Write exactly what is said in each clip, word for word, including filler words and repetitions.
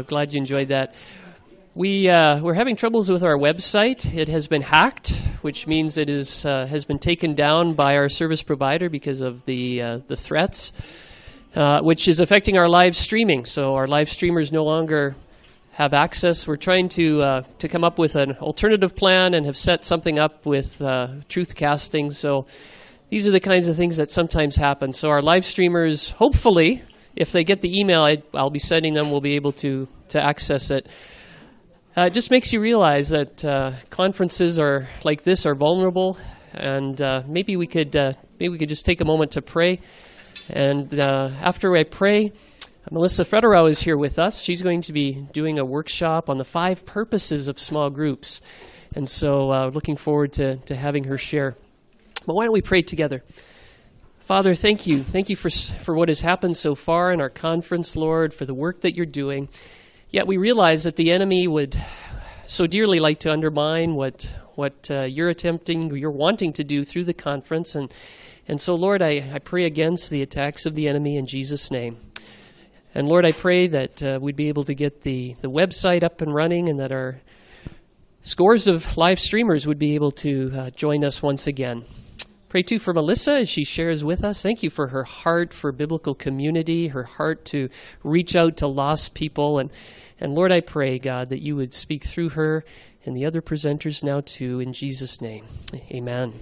uh, glad you enjoyed that. We, uh, we're having troubles with our website. It has been hacked, which means it is, uh, has been taken down by our service provider because of the, uh, the threats, uh, which is affecting our live streaming. So our live streamers no longer have access. We're trying to uh, to come up with an alternative plan and have set something up with uh, truth casting. So these are the kinds of things that sometimes happen. So our live streamers, hopefully, if they get the email I, I'll be sending them, will be able to, to access it. Uh, it just makes you realize that uh, conferences are like this are vulnerable, and uh, maybe we could uh, maybe we could just take a moment to pray. And uh, after I pray, Melissa Federer is here with us. She's going to be doing a workshop on the five purposes of small groups. And so uh, looking forward to, to having her share. But why don't we pray together? Father, thank you. Thank you for, for what has happened so far in our conference, Lord, for the work that you're doing. Yet we realize that the enemy would so dearly like to undermine what, what uh, you're attempting, you're wanting to do through the conference. And, and so, Lord, I, I pray against the attacks of the enemy in Jesus' name. And Lord, I pray that uh, we'd be able to get the, the website up and running, and that our scores of live streamers would be able to uh, join us once again. Pray too for Melissa as she shares with us. Thank you for her heart for biblical community, her heart to reach out to lost people. And, and Lord, I pray, God, that you would speak through her and the other presenters now too, in Jesus' name. Amen.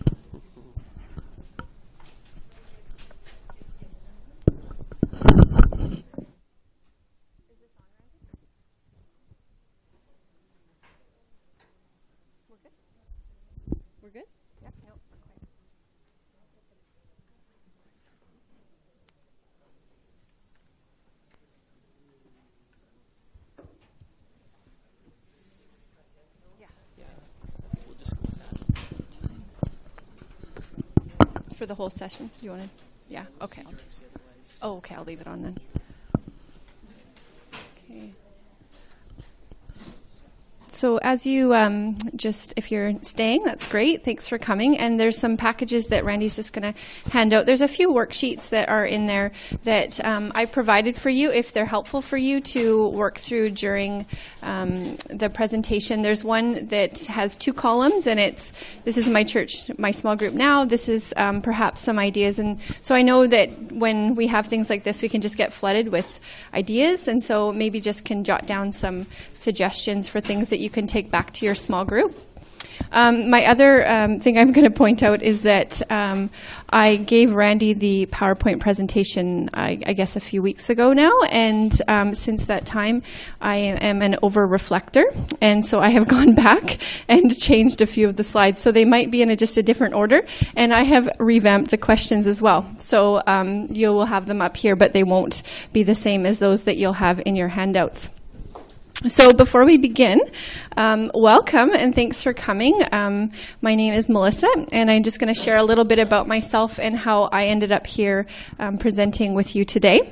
For the whole session? Do you want to? Yeah, okay. I'll, oh, okay, I'll leave it on then. Okay. So as you um, just, if you're staying, that's great. Thanks for coming. And there's some packages that Randy's just going to hand out. There's a few worksheets that are in there that um, I provided for you if they're helpful for you to work through during um, the presentation. There's one that has two columns, and it's, this is my church, my small group now. This is um, perhaps some ideas. And so I know that when we have things like this, we can just get flooded with ideas. And so maybe just can jot down some suggestions for things that you can take back to your small group. Um, my other um, thing I'm going to point out is that um, I gave Randy the PowerPoint presentation, I, I guess, a few weeks ago now, and um, since that time, I am an over-reflector, and so I have gone back and changed a few of the slides, so they might be in a, just a different order, and I have revamped the questions as well. So um, you will have them up here, but they won't be the same as those that you'll have in your handouts. So before we begin, um, welcome and thanks for coming. Um, my name is Melissa, and I'm just going to share a little bit about myself and how I ended up here um, presenting with you today.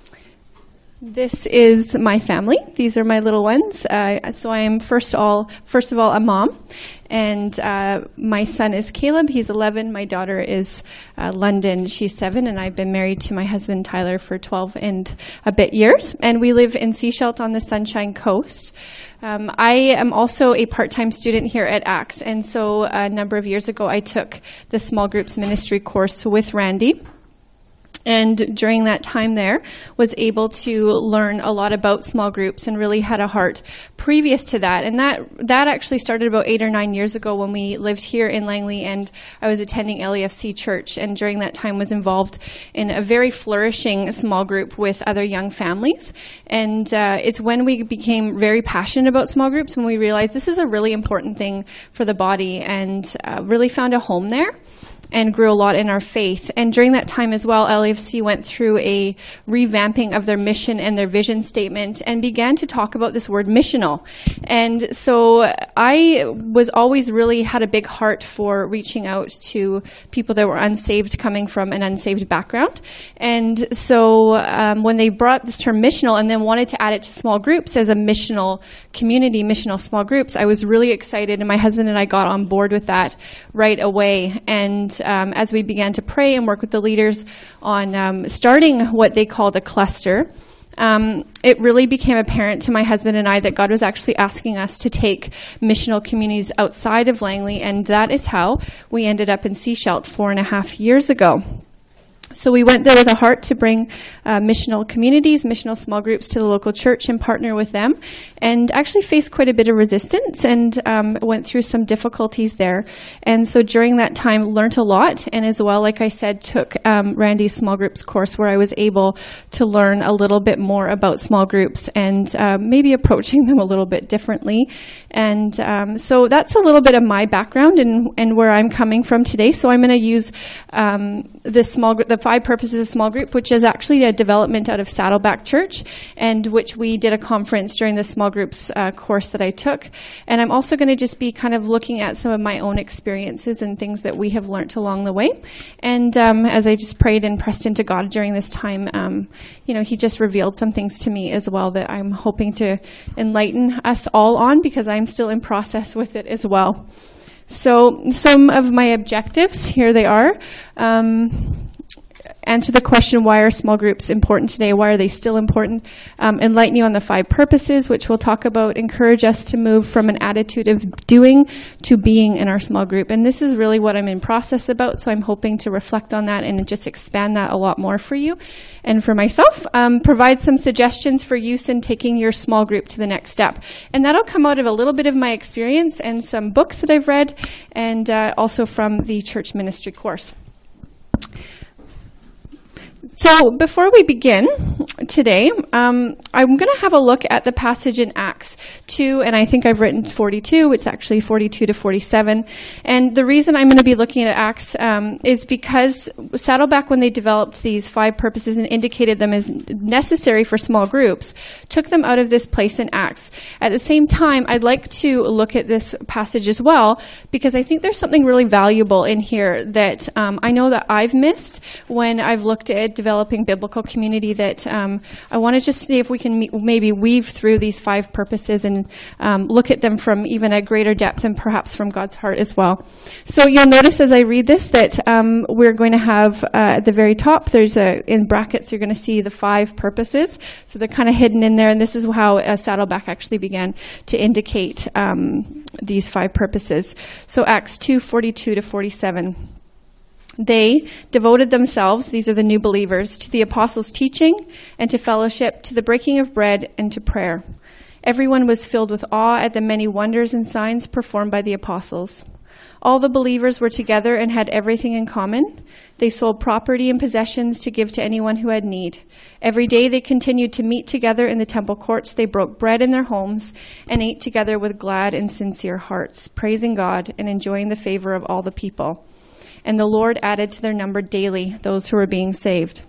This is my family. These are my little ones. Uh, so I am first all, first of all, a mom, and uh, my son is Caleb. He's eleven. My daughter is uh, London. She's seven, and I've been married to my husband Tyler for twelve and a bit years. And we live in Sechelt on the Sunshine Coast. Um, I am also a part-time student here at Acts, and so a number of years ago I took the small groups ministry course with Randy. And during that time there, was able to learn a lot about small groups and really had a heart previous to that. And that that actually started about eight or nine years ago when we lived here in Langley, and I was attending L E F C Church, and during that time was involved in a very flourishing small group with other young families. And uh, it's when we became very passionate about small groups when we realized this is a really important thing for the body, and uh, really found a home there. And grew a lot in our faith. And during that time as well, L A F C went through a revamping of their mission and their vision statement and began to talk about this word missional. And so I was always really had a big heart for reaching out to people that were unsaved, coming from an unsaved background. And so um, when they brought this term missional and then wanted to add it to small groups as a missional community, missional small groups, I was really excited, and my husband and I got on board with that right away. And Um, as we began to pray and work with the leaders on um, starting what they called a cluster, um, it really became apparent to my husband and I that God was actually asking us to take missional communities outside of Langley, and that is how we ended up in Sechelt four and a half years ago. So we went there with a heart to bring uh, missional communities, missional small groups to the local church and partner with them, and actually faced quite a bit of resistance and um, went through some difficulties there. And so during that time, learned a lot, and as well, like I said, took um, Randy's small groups course where I was able to learn a little bit more about small groups and uh, maybe approaching them a little bit differently. And um, so that's a little bit of my background and, and where I'm coming from today. So I'm going to use um, this small group, the Five Purposes of Small Group, which is actually a development out of Saddleback Church, and which we did a conference during the small groups uh, course that I took. And I'm also going to just be kind of looking at some of my own experiences and things that we have learned along the way. And um, as I just prayed and pressed into God during this time, um, you know, He just revealed some things to me as well that I'm hoping to enlighten us all on, because I'm still in process with it as well. So some of my objectives, here they are. Um, Answer the question, why are small groups important today? Why are they still important? Um, enlighten you on the five purposes, which we'll talk about. Encourage us to move from an attitude of doing to being in our small group. And this is really what I'm in process about, so I'm hoping to reflect on that and just expand that a lot more for you and for myself. Um, provide some suggestions for use in taking your small group to the next step. And that'll come out of a little bit of my experience and some books that I've read, and uh, also from the church ministry course. So before we begin today, um, I'm going to have a look at the passage in Acts two, and I think I've written forty-two. It's actually forty-two to forty-seven. And the reason I'm going to be looking at Acts um, is because Saddleback, when they developed these five purposes and indicated them as necessary for small groups, took them out of this place in Acts. At the same time, I'd like to look at this passage as well, because I think there's something really valuable in here that um, I know that I've missed when I've looked at developing biblical community, that um, I want to just see if we can me- maybe weave through these five purposes and um, look at them from even a greater depth and perhaps from God's heart as well. So you'll notice as I read this that um, we're going to have uh, at the very top, there's a, in brackets, you're going to see the five purposes. So they're kind of hidden in there, and this is how uh, Saddleback actually began to indicate um, these five purposes. So Acts two, forty-two to forty-seven. They devoted themselves, these are the new believers, to the apostles' teaching and to fellowship, to the breaking of bread and to prayer. Everyone was filled with awe at the many wonders and signs performed by the apostles. All the believers were together and had everything in common. They sold property and possessions to give to anyone who had need. Every day they continued to meet together in the temple courts. They broke bread in their homes and ate together with glad and sincere hearts, praising God and enjoying the favor of all the people. And the Lord added to their number daily those who were being saved.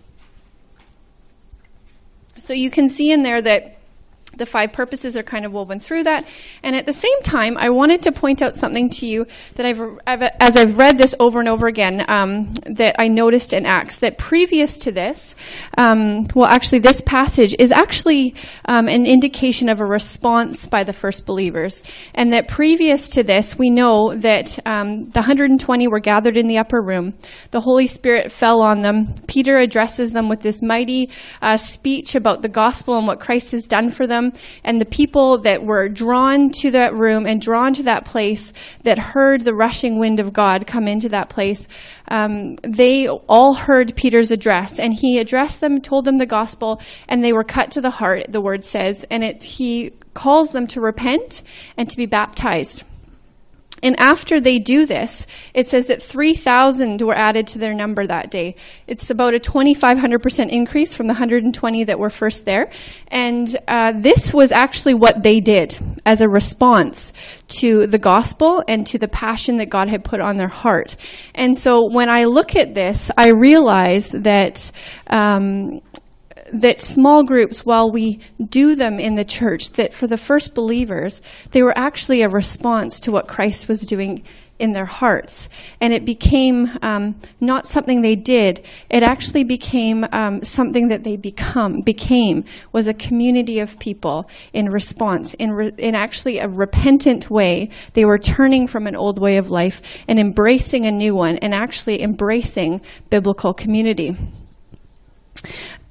So you can see in there that the five purposes are kind of woven through that. And at the same time, I wanted to point out something to you that I've, I've as I've read this over and over again, um, that I noticed in Acts, that previous to this, um, well, actually this passage is actually um, an indication of a response by the first believers. And that previous to this, we know that um, the one hundred twenty were gathered in the upper room. The Holy Spirit fell on them. Peter addresses them with this mighty uh, speech about the gospel and what Christ has done for them. And the people that were drawn to that room and drawn to that place, that heard the rushing wind of God come into that place, um, they all heard Peter's address. And he addressed them, told them the gospel, and they were cut to the heart, the word says. And it, he calls them to repent and to be baptized. And after they do this, it says that three thousand were added to their number that day. It's about a twenty-five hundred percent increase from the one hundred twenty that were first there. And uh, this was actually what they did as a response to the gospel and to the passion that God had put on their heart. And so when I look at this, I realize that... Um, that small groups, while we do them in the church, that for the first believers, they were actually a response to what Christ was doing in their hearts. And it became um, not something they did. It actually became um, something that they become, became, was a community of people in response, in, re- in actually a repentant way. They were turning from an old way of life and embracing a new one, and actually embracing biblical community.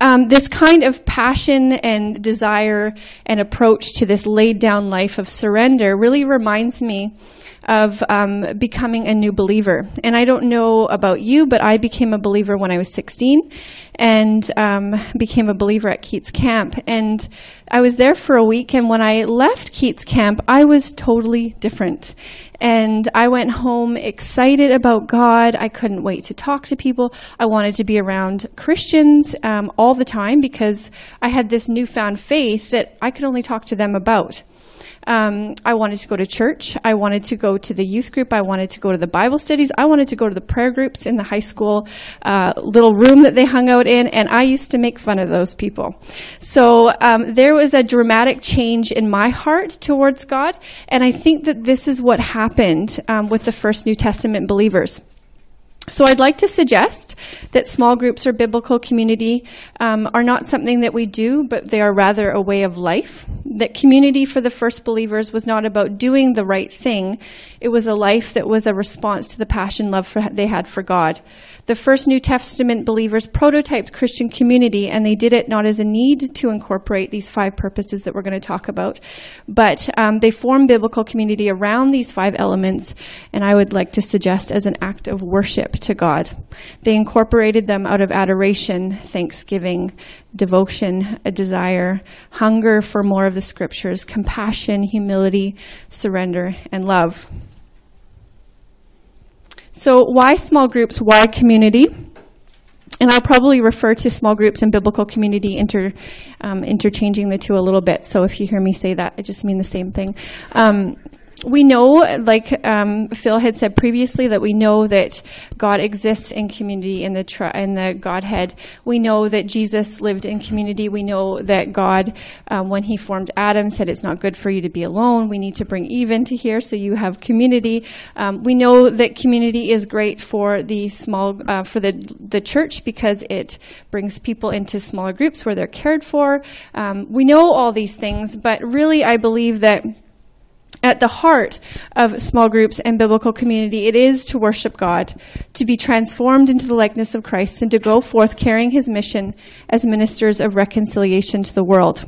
um, this kind of passion and desire and approach to this laid down life of surrender really reminds me of um, becoming a new believer. And I don't know about you, but I became a believer when I was sixteen and um, became a believer at Keats Camp. And I was there for a week, and when I left Keats Camp, I was totally different. And I went home excited about God. I couldn't wait to talk to people. I wanted to be around Christians um, all the time because I had this newfound faith that I could only talk to them about. Um, I wanted to go to church. I wanted to go to the youth group. I wanted to go to the Bible studies. I wanted to go to the prayer groups in the high school uh, little room that they hung out in, and I used to make fun of those people. So um, there was a dramatic change in my heart towards God, and I think that this is what happened um, with the first New Testament believers. So I'd like to suggest that small groups or biblical community um, are not something that we do, but they are rather a way of life. That community for the first believers was not about doing the right thing. It was a life that was a response to the passion love for, they had for God. The first New Testament believers prototyped Christian community, and they did it not as a need to incorporate these five purposes that we're going to talk about, but um, they formed biblical community around these five elements, and I would like to suggest as an act of worship to God. They incorporated them out of adoration, thanksgiving, devotion, a desire, hunger for more of the scriptures, compassion, humility, surrender, and love. So why small groups? Why community? And I'll probably refer to small groups and biblical community inter, um, interchanging the two a little bit. So if you hear me say that, I just mean the same thing. Um, We know, like um, Phil had said previously, that we know that God exists in community in the tri- in the Godhead. We know that Jesus lived in community. We know that God, um, when he formed Adam, said it's not good for you to be alone. We need to bring Eve into here so you have community. Um, we know that community is great for the small uh, for the the church because it brings people into smaller groups where they're cared for. Um, we know all these things, but really, I believe that at the heart of small groups and biblical community, it is to worship God, to be transformed into the likeness of Christ, and to go forth carrying his mission as ministers of reconciliation to the world.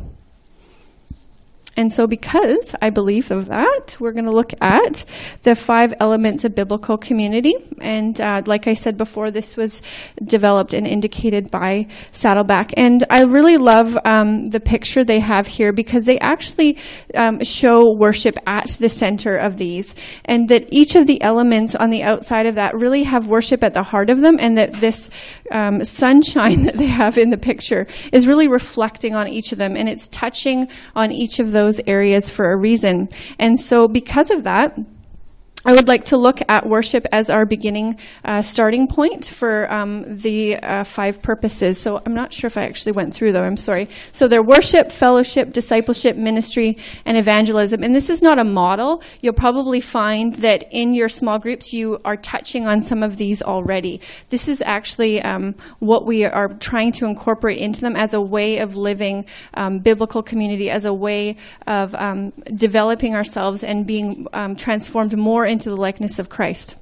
And so because I believe of that, we're going to look at the five elements of biblical community. And uh, like I said before, this was developed and indicated by Saddleback. And I really love um, the picture they have here because they actually um, show worship at the center of these. And that each of the elements on the outside of that really have worship at the heart of them. And that this um, sunshine that they have in the picture is really reflecting on each of them. And it's touching on each of those those areas for a reason. And so because of that, I would like to look at worship as our beginning uh, starting point for um, the uh, five purposes. So I'm not sure if I actually went through, though. I'm sorry. So they're worship, fellowship, discipleship, ministry, and evangelism. And this is not a model. You'll probably find that in your small groups you are touching on some of these already. This is actually um, what we are trying to incorporate into them as a way of living um, biblical community, as a way of um, developing ourselves and being um, transformed more into the likeness of Christ.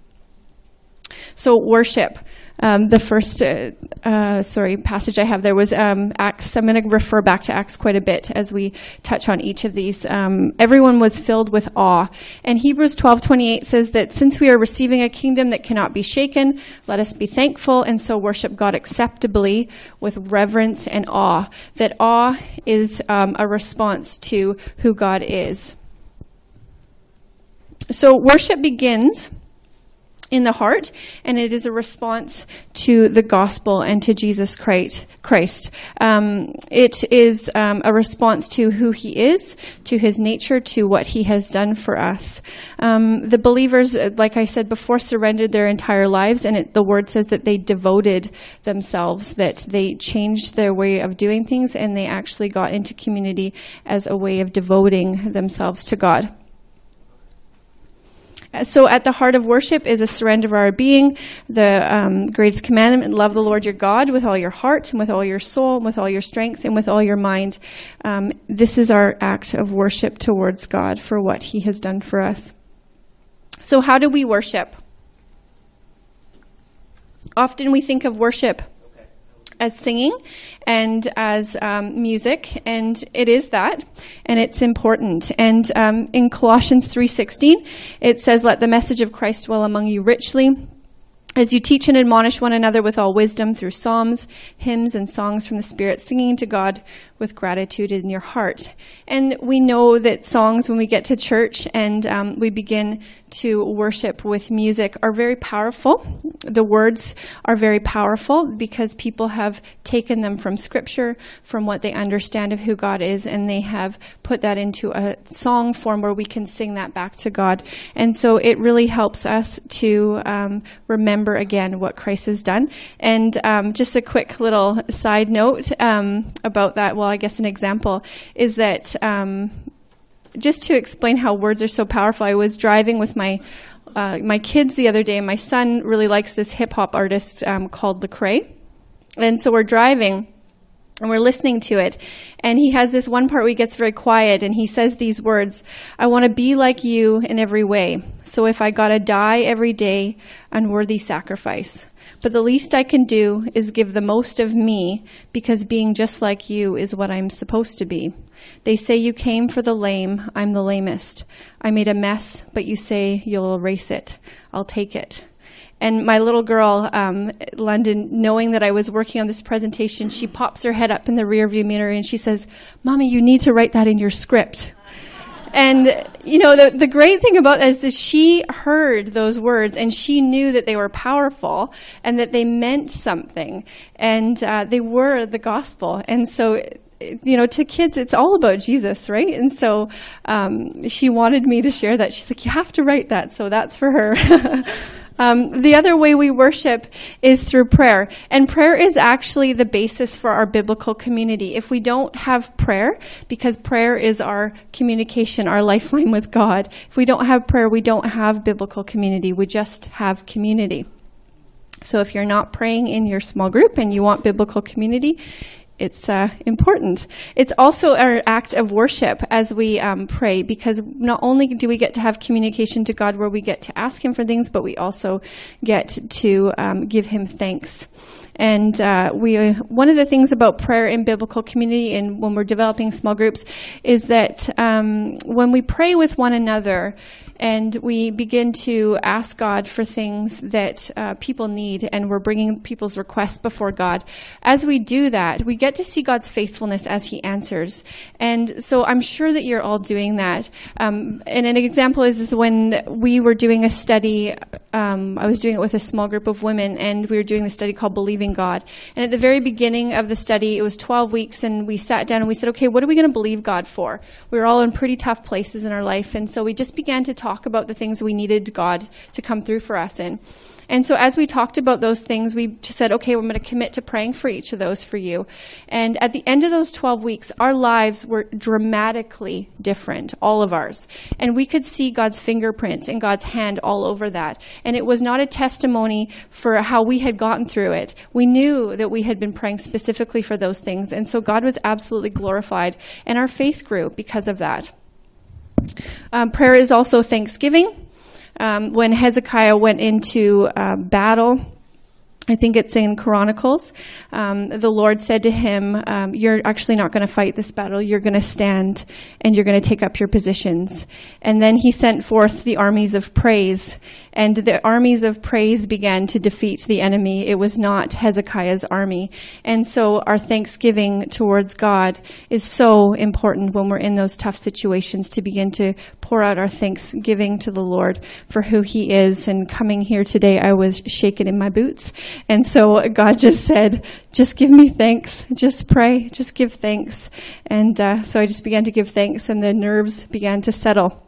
So worship, um, the first uh, uh, sorry passage I have there was um, Acts. I'm going to refer back to Acts quite a bit as we touch on each of these. Um, everyone was filled with awe. And Hebrews twelve twenty-eight says that since we are receiving a kingdom that cannot be shaken, let us be thankful and so worship God acceptably with reverence and awe. That awe is um, a response to who God is. So worship begins in the heart, and it is a response to the gospel and to Jesus Christ. Um, it is um, a response to who he is, to his nature, to what he has done for us. Um, the believers, like I said before, surrendered their entire lives, and it, the word says that they devoted themselves, that they changed their way of doing things, and they actually got into community as a way of devoting themselves to God. So at the heart of worship is a surrender of our being. The um, greatest commandment, love the Lord your God with all your heart and with all your soul and with all your strength and with all your mind. Um, this is our act of worship towards God for what he has done for us. So how do we worship? Often we think of worship as singing and as um, music, and it is that, and it's important. And um, in Colossians three sixteen, it says, "Let the message of Christ dwell among you richly, as you teach and admonish one another with all wisdom through psalms, hymns, and songs from the Spirit, singing to God with gratitude in your heart." And we know that songs, when we get to church and um, we begin to worship with music, are very powerful. The words are very powerful because people have taken them from Scripture, from what they understand of who God is, and they have put that into a song form where we can sing that back to God. And so it really helps us to um, remember again what Christ has done. And um, just a quick little side note um, about that, well, I guess an example, is that um, just to explain how words are so powerful, I was driving with my uh, my kids the other day, and my son really likes this hip-hop artist um, called Lecrae. And so we're driving, and we're listening to it, and he has this one part where he gets very quiet, and he says these words, "I want to be like you in every way. So if I gotta die every day, unworthy sacrifice. But the least I can do is give the most of me, because being just like you is what I'm supposed to be. They say you came for the lame, I'm the lamest. I made a mess, but you say you'll erase it. I'll take it." And my little girl, um, London, knowing that I was working on this presentation, she pops her head up in the rearview mirror and she says, "Mommy, you need to write that in your script." And, you know, the, the great thing about this is she heard those words and she knew that they were powerful and that they meant something. And uh, they were the gospel. And so, you know, to kids, it's all about Jesus, right? And so um, she wanted me to share that. She's like, "You have to write that." So that's for her. Um, the other way we worship is through prayer. And prayer is actually the basis for our biblical community. If we don't have prayer, because prayer is our communication, our lifeline with God, if we don't have prayer, we don't have biblical community. We just have community. So if you're not praying in your small group and you want biblical community, it's uh, important. It's also our act of worship as we um, pray, because not only do we get to have communication to God where we get to ask Him for things, but we also get to um, give Him thanks. And uh, we, one of the things about prayer in biblical community and when we're developing small groups is that um, when we pray with one another and we begin to ask God for things that uh, people need, and we're bringing people's requests before God, as we do that, we get to see God's faithfulness as He answers. And so I'm sure that you're all doing that. Um, and an example is, is when we were doing a study, um, I was doing it with a small group of women, and we were doing the study called Believing God. And at the very beginning of the study, it was twelve weeks, and we sat down and we said, okay, what are we going to believe God for? We were all in pretty tough places in our life, and so we just began to talk about the things we needed God to come through for us in. And so as we talked about those things, we just said, okay, we're going to commit to praying for each of those for you. And at the end of those twelve weeks, our lives were dramatically different, all of ours. And we could see God's fingerprints and God's hand all over that. And it was not a testimony for how we had gotten through it. We knew that we had been praying specifically for those things. And so God was absolutely glorified. And our faith grew because of that. Um, prayer is also thanksgiving. Um, when Hezekiah went into uh, battle, I think it's in Chronicles, um, the Lord said to him, um, you're actually not going to fight this battle. You're going to stand and you're going to take up your positions. And then he sent forth the armies of praise, and the armies of praise began to defeat the enemy. It was not Hezekiah's army. And so our thanksgiving towards God is so important when we're in those tough situations, to begin to pour out our thanksgiving to the Lord for who He is. And coming here today, I was shaken in my boots. And so God just said, just give me thanks. Just pray. Just give thanks. And uh, so I just began to give thanks, and the nerves began to settle.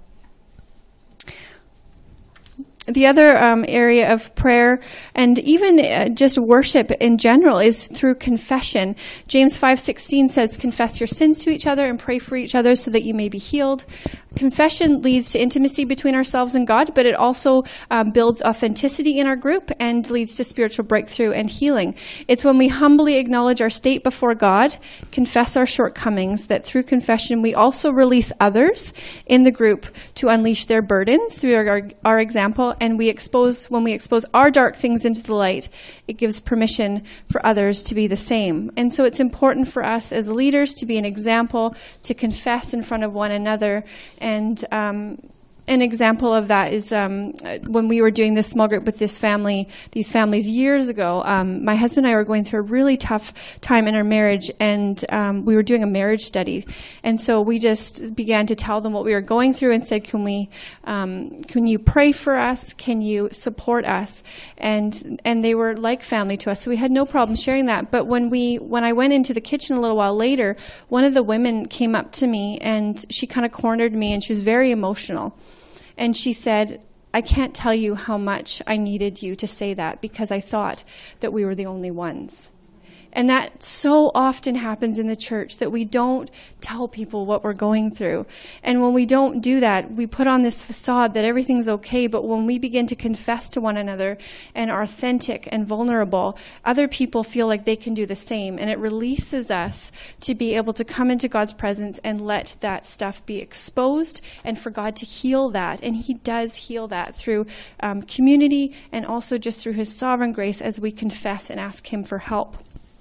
The other um, area of prayer, and even uh, just worship in general, is through confession. James five sixteen says, confess your sins to each other and pray for each other so that you may be healed. confession leads to intimacy between ourselves and God, but it also um, builds authenticity in our group and leads to spiritual breakthrough and healing. It's when we humbly acknowledge our state before God, confess our shortcomings, that through confession we also release others in the group to unleash their burdens through our, our example, and we expose, when we expose our dark things into the light, it gives permission for others to be the same. And so it's important for us as leaders to be an example, to confess in front of one another. And um, an example of that is um, when we were doing this small group with this family, these families years ago, um, my husband and I were going through a really tough time in our marriage, and um, we were doing a marriage study. And so we just began to tell them what we were going through and said, can we, um, can you pray for us? Can you support us? And and they were like family to us, so we had no problem sharing that. But when we when I went into the kitchen a little while later, one of the women came up to me and she kind of cornered me, and she was very emotional. And she said, I can't tell you how much I needed you to say that, because I thought that we were the only ones. And that so often happens in the church, that we don't tell people what we're going through. And when we don't do that, we put on this facade that everything's okay. But when we begin to confess to one another and are authentic and vulnerable, other people feel like they can do the same. And it releases us to be able to come into God's presence and let that stuff be exposed, and for God to heal that. And he does heal that through um, community, and also just through his sovereign grace as we confess and ask him for help.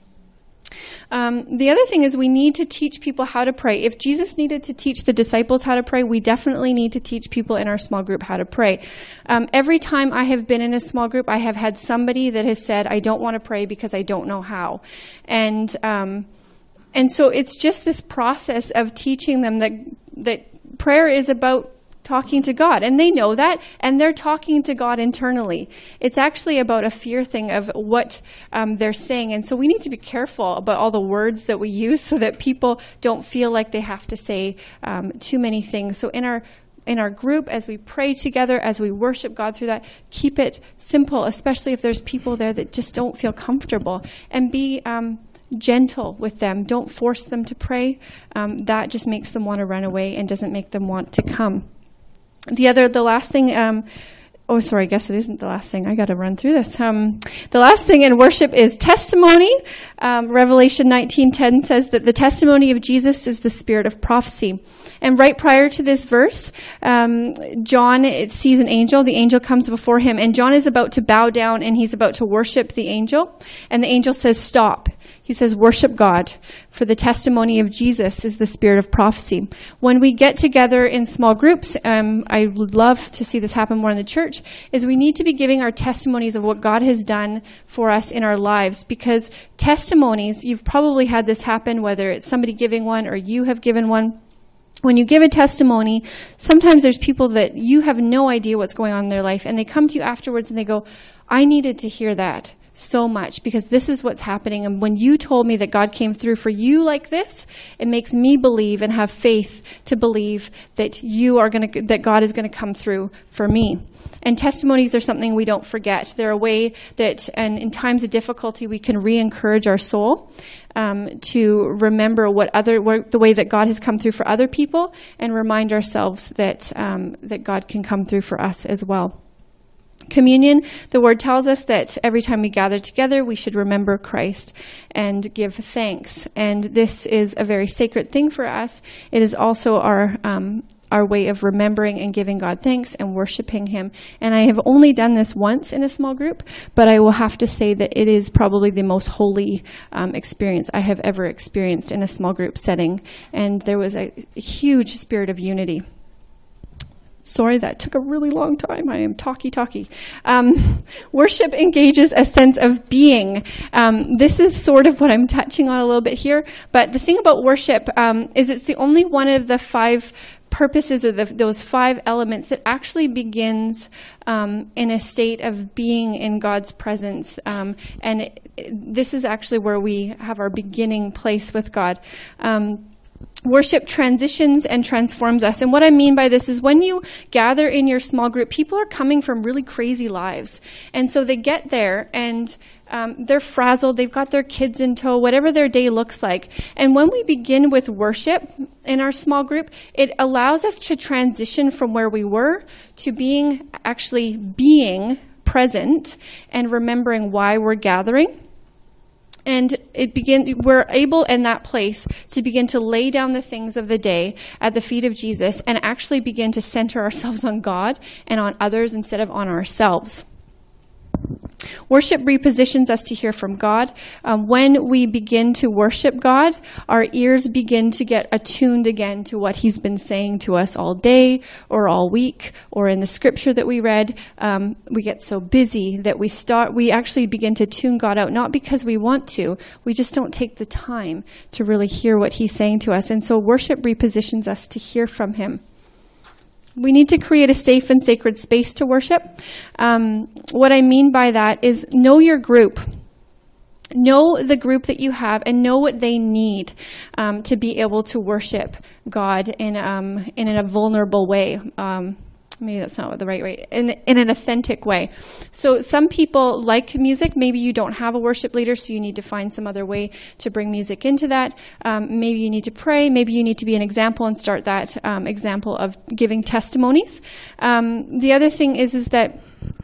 Um, the other thing is we need to teach people how to pray. If Jesus needed to teach the disciples how to pray, we definitely need to teach people in our small group how to pray. Um, every time I have been in a small group, I have had somebody that has said, I don't want to pray because I don't know how. And um, and so it's just this process of teaching them that that prayer is about talking to God, and they know that, and they're talking to God internally. It's actually about a fear thing of what um, they're saying, and so we need to be careful about all the words that we use so that people don't feel like they have to say um, too many things. So in our in our group, as we pray together, as we worship God through that, keep it simple, especially if there's people there that just don't feel comfortable, and be um, gentle with them. Don't force them to pray. Um, that just makes them want to run away and doesn't make them want to come. The other, the last thing, um, oh, sorry, I guess it isn't the last thing. I got to run through this. Um, the last thing in worship is testimony. Um, Revelation nineteen ten says that the testimony of Jesus is the spirit of prophecy. And right prior to this verse, um, John it sees an angel. The angel comes before him, and John is about to bow down, and he's about to worship the angel. And the angel says, stop. He says, worship God, for the testimony of Jesus is the spirit of prophecy. When we get together in small groups, um, I would love to see this happen more in the church, is we need to be giving our testimonies of what God has done for us in our lives. Because testimonies, you've probably had this happen, whether it's somebody giving one or you have given one. When you give a testimony, sometimes there's people that you have no idea what's going on in their life, and they come to you afterwards and they go, I needed to hear that so much, because this is what's happening. And when you told me that God came through for you like this, it makes me believe and have faith to believe that you are going to, that God is going to come through for me. And testimonies are something we don't forget. They're a way that, and in times of difficulty, we can re-encourage our soul um, to remember what other, what, the way that God has come through for other people, and remind ourselves that um, that God can come through for us as well. Communion, the word tells us that every time we gather together, we should remember Christ and give thanks. And this is a very sacred thing for us. It is also our um, our way of remembering and giving God thanks and worshiping him. And I have only done this once in a small group, but I will have to say that it is probably the most holy um, experience I have ever experienced in a small group setting. And there was a huge spirit of unity. Sorry, that took a really long time. I am talky talky. Um, worship engages a sense of being. Um, this is sort of what I'm touching on a little bit here. But the thing about worship um, is it's the only one of the five purposes, or the, those five elements, that actually begins um, in a state of being in God's presence. Um, and it, this is actually where we have our beginning place with God. Um, Worship transitions and transforms us. And what I mean by this is when you gather in your small group, people are coming from really crazy lives. And so they get there and um, they're frazzled. They've got their kids in tow, whatever their day looks like. And when we begin with worship in our small group, it allows us to transition from where we were to being actually being present and remembering why we're gathering. And it begin, we're able in that place to begin to lay down the things of the day at the feet of Jesus and actually begin to center ourselves on God and on others instead of on ourselves. Worship repositions us to hear from God. Um, when we begin to worship God, our ears begin to get attuned again to what he's been saying to us all day or all week or in the scripture that we read. Um, we get so busy that we start, we actually begin to tune God out, not because we want to. We just don't take the time to really hear what he's saying to us. And so worship repositions us to hear from him. We need to create a safe and sacred space to worship. Um, what I mean by that is know your group. Know the group that you have and know what they need um, to be able to worship God in um, in a vulnerable way. Um, maybe that's not the right way. In in an authentic way. So some people like music. Maybe you don't have a worship leader, so you need to find some other way to bring music into that. Um, maybe you need to pray. Maybe you need to be an example and start that um, example of giving testimonies. Um, the other thing is is that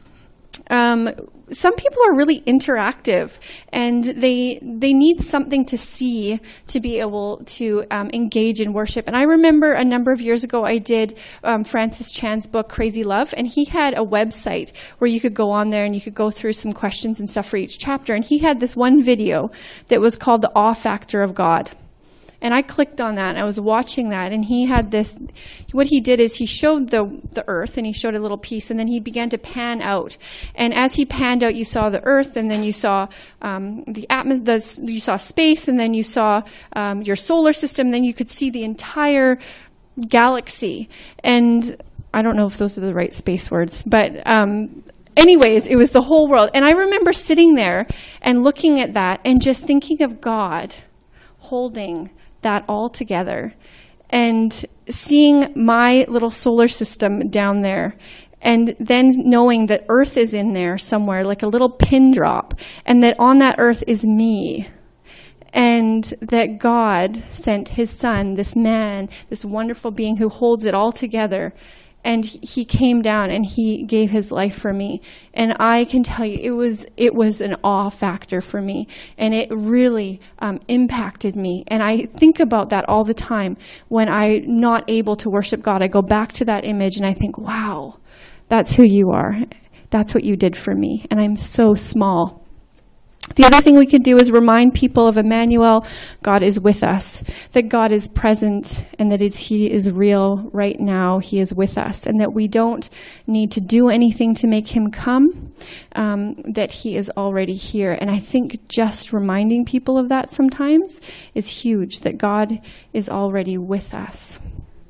um, some people are really interactive and they they need something to see to be able to um, engage in worship. And I remember a number of years ago I did um, Francis Chan's book, Crazy Love, and he had a website where you could go on there and you could go through some questions and stuff for each chapter. And he had this one video that was called The Awe Factor of God. And I clicked on that and I was watching that, and he had this, what he did is he showed the the earth and he showed a little piece, and then he began to pan out. And as he panned out, you saw the earth, and then you saw um, the atmosphere, you saw space, and then you saw um, your solar system, then you could see the entire galaxy. And I don't know if those are the right space words, but um, anyways, it was the whole world. And I remember sitting there and looking at that and just thinking of God holding that all together and seeing my little solar system down there, and then knowing that Earth is in there somewhere like a little pin drop, and that on that Earth is me, and that God sent his son, this man, this wonderful being who holds it all together. And he came down and he gave his life for me. And I can tell you, it was it was an awe factor for me. And it really um, impacted me. And I think about that all the time. When I'm not able to worship God, I go back to that image and I think, wow, that's who you are. That's what you did for me. And I'm so small. The other thing we could do is remind people of Emmanuel. God is with us, that God is present, and that he is real right now. He is with us, and that we don't need to do anything to make him come, um, that he is already here. And I think just reminding people of that sometimes is huge, that God is already with us.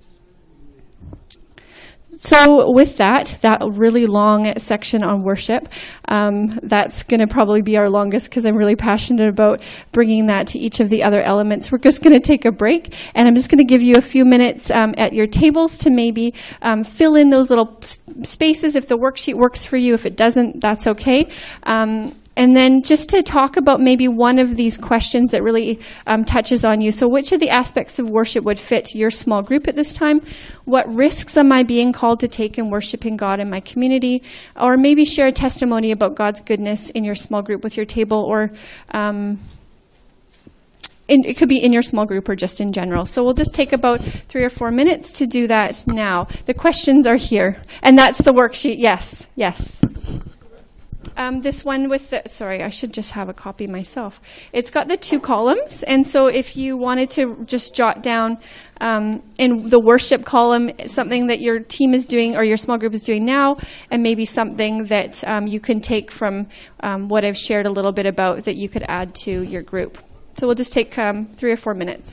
So with that, that really long section on worship, um, that's going to probably be our longest because I'm really passionate about bringing that to each of the other elements. We're just going to take a break, and I'm just going to give you a few minutes um, at your tables to maybe um, fill in those little s- spaces if the worksheet works for you. If it doesn't, that's okay. Um, And then just to talk about maybe one of these questions that really um, touches on you. So which of the aspects of worship would fit your small group at this time? What risks am I being called to take in worshiping God in my community? Or maybe share a testimony about God's goodness in your small group with your table, or um, in, it could be in your small group or just in general. So we'll just take about three or four minutes to do that now. The questions are here. And that's the worksheet. Yes, yes. Um, this one with the, sorry, I should just have a copy myself. It's got the two columns, and so if you wanted to just jot down um, in the worship column something that your team is doing or your small group is doing now, and maybe something that um, you can take from um, what I've shared a little bit about that you could add to your group. So we'll just take um, three or four minutes.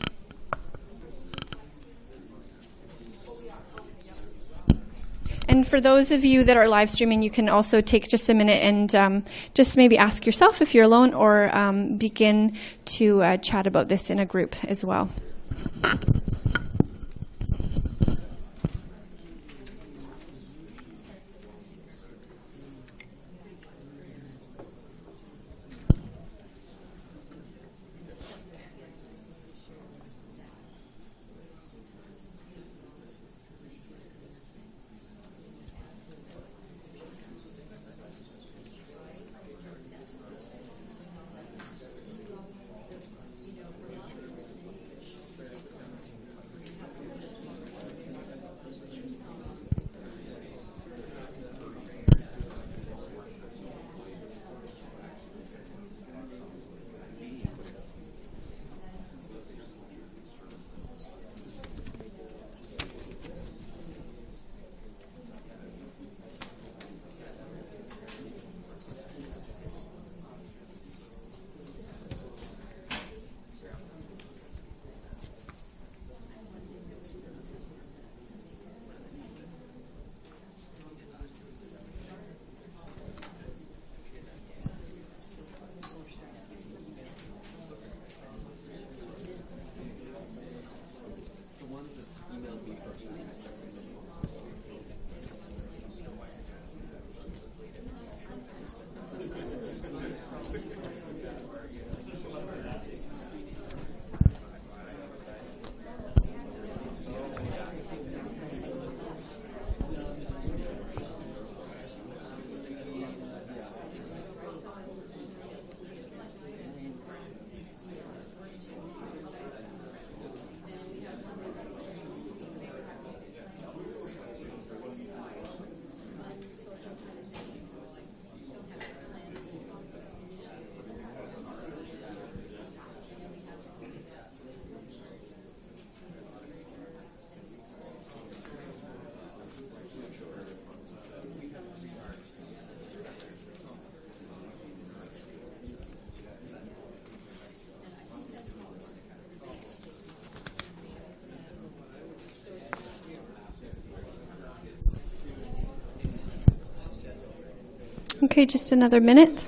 And for those of you that are live streaming, you can also take just a minute and um, just maybe ask yourself if you're alone, or um, begin to uh, chat about this in a group as well. Okay, just another minute.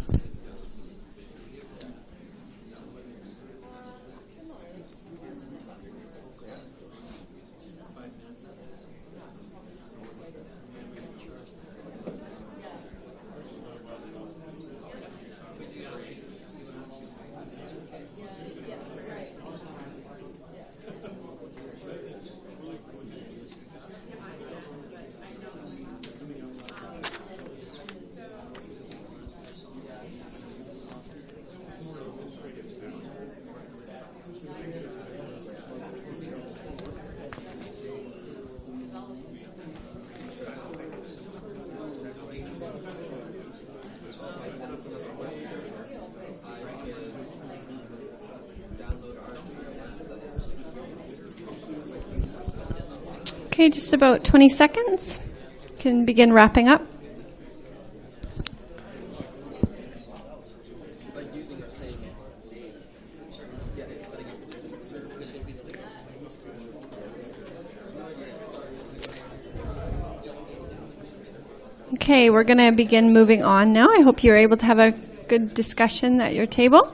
Okay, just about twenty seconds. Can begin wrapping up. Okay, we're going to begin moving on now. I hope you're able to have a good discussion at your table.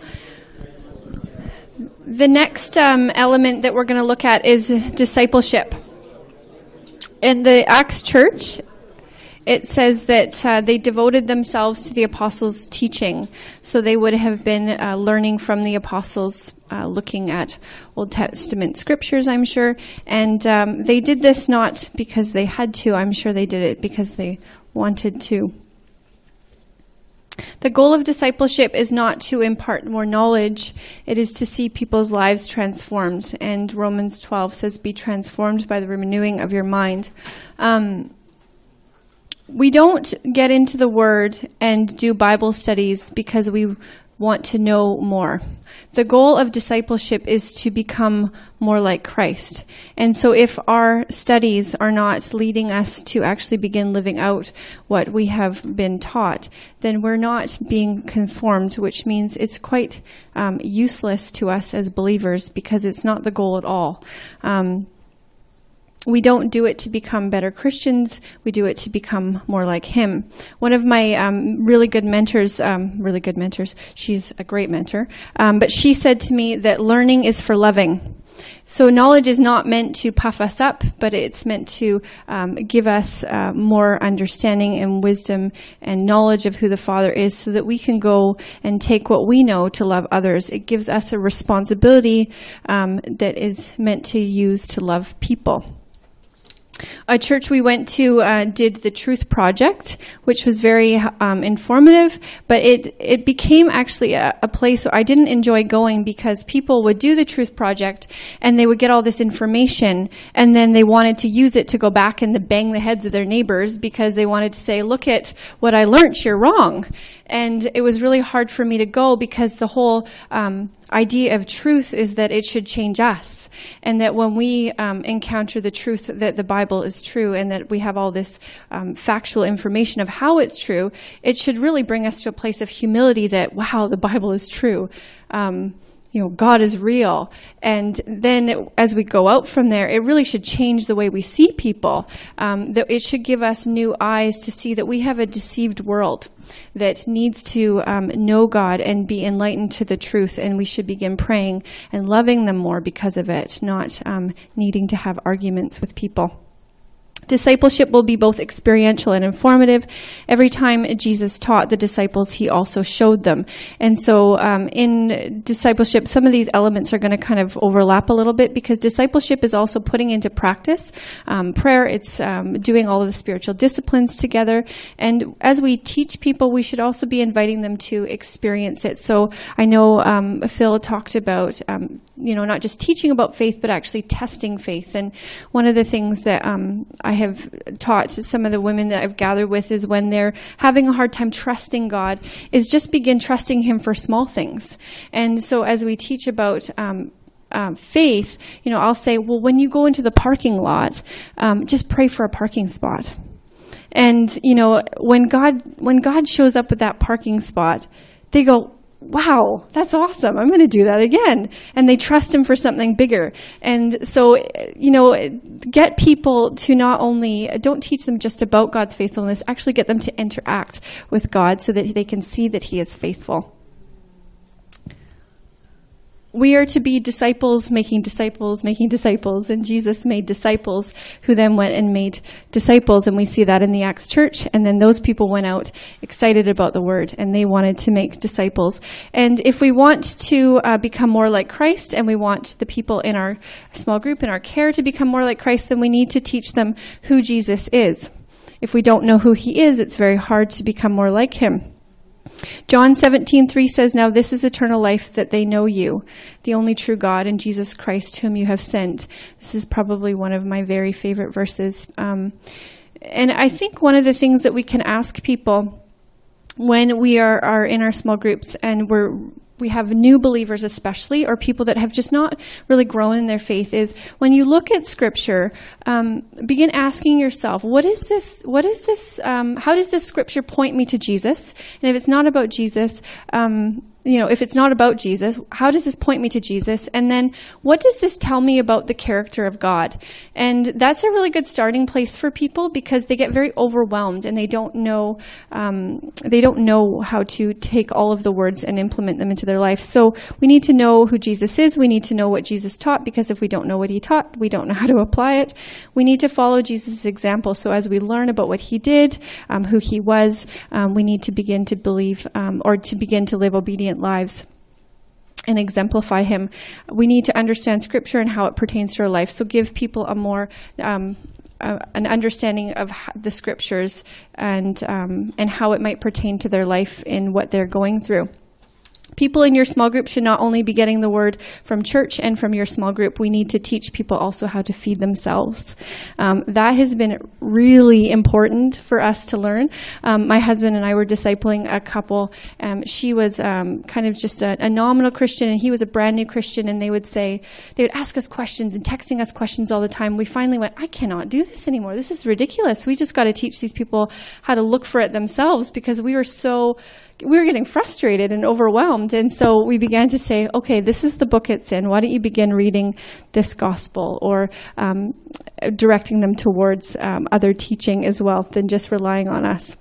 The next um, element that we're going to look at is discipleship. In the Acts Church, it says that uh, they devoted themselves to the apostles' teaching. So they would have been uh, learning from the apostles, uh, looking at Old Testament scriptures, I'm sure. And um, they did this not because they had to. I'm sure they did it because they wanted to. The goal of discipleship is not to impart more knowledge. It is to see people's lives transformed. And Romans twelve says, be transformed by the renewing of your mind. Um, we don't get into the Word and do Bible studies because we want to know more. The goal of discipleship is to become more like Christ. And so if our studies are not leading us to actually begin living out what we have been taught, then we're not being conformed, which means it's quite um, useless to us as believers because it's not the goal at all. Um, we don't do it to become better Christians. We do it to become more like him. One of my um, really good mentors, um, really good mentors, she's a great mentor, um, but she said to me that learning is for loving. So knowledge is not meant to puff us up, but it's meant to um, give us uh, more understanding and wisdom and knowledge of who the Father is so that we can go and take what we know to love others. It gives us a responsibility um, that is meant to use to love people. A church we went to uh, did the Truth Project, which was very um, informative, but it it became actually a, a place where I didn't enjoy going because people would do the Truth Project and they would get all this information and then they wanted to use it to go back and bang the heads of their neighbors because they wanted to say, look at what I learned, you're wrong. And it was really hard for me to go because the whole um, idea of truth is that it should change us, and that when we um, encounter the truth that the Bible is true and that we have all this um, factual information of how it's true, it should really bring us to a place of humility that, wow, the Bible is true. Um, you know, God is real. And then as we go out from there, it really should change the way we see people. Um, that it should give us new eyes to see that we have a deceived world that needs to um, know God and be enlightened to the truth. And we should begin praying and loving them more because of it, not um, needing to have arguments with people. Discipleship will be both experiential and informative. Every time Jesus taught the disciples, he also showed them. And so um, in discipleship, some of these elements are going to kind of overlap a little bit because discipleship is also putting into practice um, prayer. It's um, doing all of the spiritual disciplines together. And as we teach people, we should also be inviting them to experience it. So I know um, Phil talked about, um, you know, not just teaching about faith, but actually testing faith. And one of the things that um, I I have taught some of the women that I've gathered with is when they're having a hard time trusting God, is just begin trusting him for small things. And so as we teach about um, uh, faith, you know, I'll say, well, when you go into the parking lot, um, just pray for a parking spot. And, you know, when God when God shows up at that parking spot, they go, wow, that's awesome. I'm going to do that again. And they trust him for something bigger. And so, you know, get people to not only, don't teach them just about God's faithfulness, actually get them to interact with God so that they can see that he is faithful. We are to be disciples, making disciples, making disciples. And Jesus made disciples who then went and made disciples. And we see that in the Acts church. And then those people went out excited about the word and they wanted to make disciples. And if we want to uh, become more like Christ and we want the people in our small group, in our care to become more like Christ, then we need to teach them who Jesus is. If we don't know who he is, it's very hard to become more like him. John seventeen three says, now this is eternal life, that they know you, the only true God, and Jesus Christ, whom you have sent. This is probably one of my very favorite verses. Um, and I think one of the things that we can ask people when we are, are in our small groups and we're we have new believers especially, or people that have just not really grown in their faith, is when you look at Scripture, um, begin asking yourself, what is this, what is this, um, how does this Scripture point me to Jesus? And if it's not about Jesus, um, you know, if it's not about Jesus, how does this point me to Jesus? And then what does this tell me about the character of God? And that's a really good starting place for people because they get very overwhelmed and they don't know, um, they don't know how to take all of the words and implement them into their life. So we need to know who Jesus is. We need to know what Jesus taught, because if we don't know what he taught, we don't know how to apply it. We need to follow Jesus' example. So as we learn about what he did, um, who he was, um, we need to begin to believe um, or to begin to live obedient lives and exemplify him. We need to understand Scripture and how it pertains to our life. So give people a more um, uh, an understanding of the Scriptures and um, and how it might pertain to their life in what they're going through. People in your small group should not only be getting the word from church and from your small group. We need to teach people also how to feed themselves. Um, that has been really important for us to learn. Um, my husband and I were discipling a couple. Um, she was um, kind of just a, a nominal Christian, and he was a brand new Christian. And they would say, they would ask us questions and texting us questions all the time. We finally went, I cannot do this anymore. This is ridiculous. We just got to teach these people how to look for it themselves, because we were so we were getting frustrated and overwhelmed. overwhelmed. And so we began to say, okay, this is the book it's in. Why don't you begin reading this gospel, or um, directing them towards um, other teaching as well than just relying on us.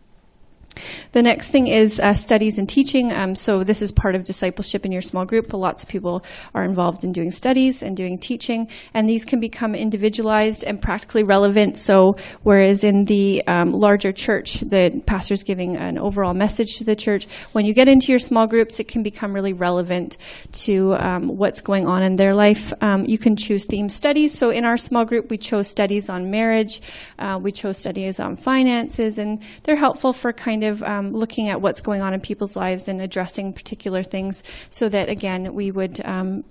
The next thing is uh, studies and teaching. Um, so this is part of discipleship in your small group. Lots of people are involved in doing studies and doing teaching, and these can become individualized and practically relevant. So whereas in the um, larger church, the pastor's giving an overall message to the church, when you get into your small groups, it can become really relevant to um, what's going on in their life. Um, you can choose theme studies. So in our small group, we chose studies on marriage. Uh, we chose studies on finances, and they're helpful for kind of um, looking at what's going on in people's lives and addressing particular things, so that again we would um,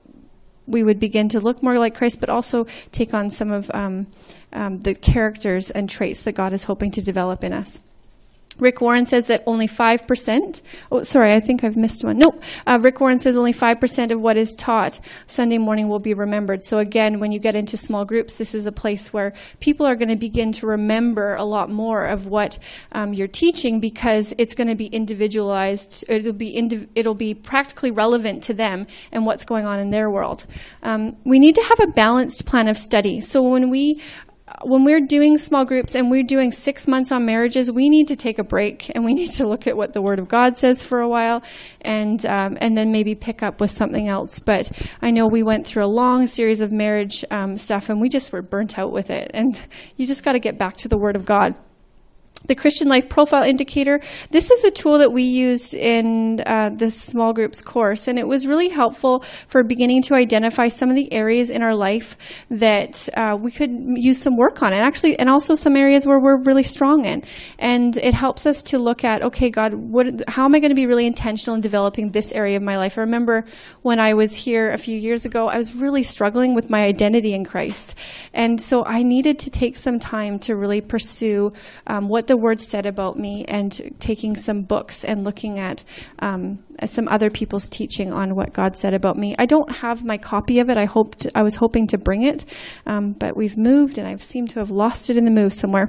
we would begin to look more like Christ, but also take on some of um, um, the characters and traits that God is hoping to develop in us. Rick Warren says that only five percent, oh, sorry, I think I've missed one. Nope. Uh, Rick Warren says only five percent of what is taught Sunday morning will be remembered. So again, when you get into small groups, this is a place where people are going to begin to remember a lot more of what um, you're teaching, because it's going to be individualized. It'll be indiv- it'll be practically relevant to them and what's going on in their world. Um, we need to have a balanced plan of study. So when we When we're doing small groups and we're doing six months on marriages, we need to take a break and we need to look at what the Word of God says for a while, and um, and then maybe pick up with something else. But I know we went through a long series of marriage um, stuff, and we just were burnt out with it. And you just got to get back to the Word of God. The Christian Life Profile Indicator, this is a tool that we used in uh, the small groups course, and it was really helpful for beginning to identify some of the areas in our life that uh, we could use some work on, and actually, and also some areas where we're really strong in. And it helps us to look at, okay, God, what, how am I going to be really intentional in developing this area of my life? I remember when I was here a few years ago, I was really struggling with my identity in Christ, and so I needed to take some time to really pursue um, what the the Word said about me, and taking some books and looking at um, some other people's teaching on what God said about me. I don't have my copy of it. I hoped I was hoping to bring it, um, but we've moved, and I seem to have lost it in the move somewhere.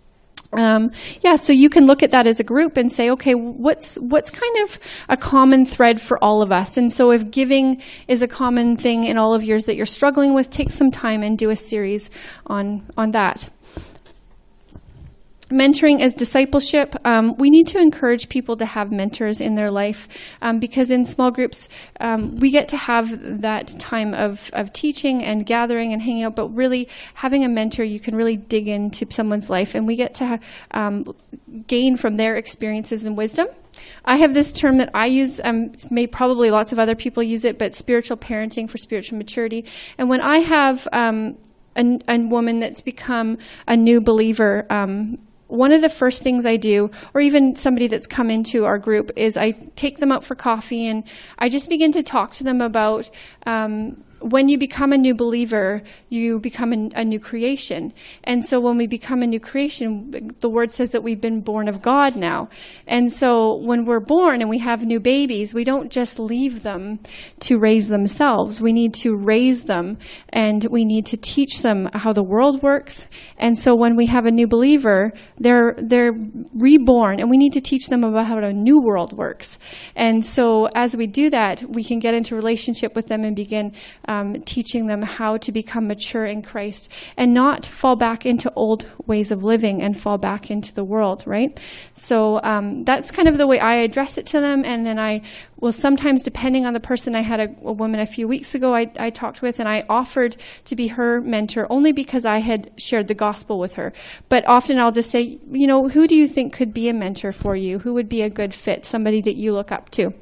Um, yeah, so you can look at that as a group and say, okay, what's what's kind of a common thread for all of us? And so if giving is a common thing in all of yours that you're struggling with, take some time and do a series on on that. Mentoring as discipleship, um, we need to encourage people to have mentors in their life, um, because in small groups, um, we get to have that time of, of teaching and gathering and hanging out, but really having a mentor, you can really dig into someone's life, and we get to ha- um, gain from their experiences and wisdom. I have this term that I use, um, may probably lots of other people use it, but spiritual parenting for spiritual maturity. And when I have um, a, a woman that's become a new believer, um, one of the first things I do, or even somebody that's come into our group, is I take them out for coffee and I just begin to talk to them about um, when you become a new believer, you become a, a new creation. And so when we become a new creation, the Word says that we've been born of God now. And so when we're born and we have new babies, we don't just leave them to raise themselves. We need to raise them, and we need to teach them how the world works. And so when we have a new believer, they're they're reborn, and we need to teach them about how a new world works. And so as we do that, we can get into relationship with them and begin Um, teaching them how to become mature in Christ and not fall back into old ways of living and fall back into the world, right? So um, that's kind of the way I address it to them. And then I will sometimes, depending on the person, I had a, a woman a few weeks ago I, I talked with, and I offered to be her mentor only because I had shared the gospel with her. But often I'll just say, you know, who do you think could be a mentor for you? Who would be a good fit? Somebody that you look up to.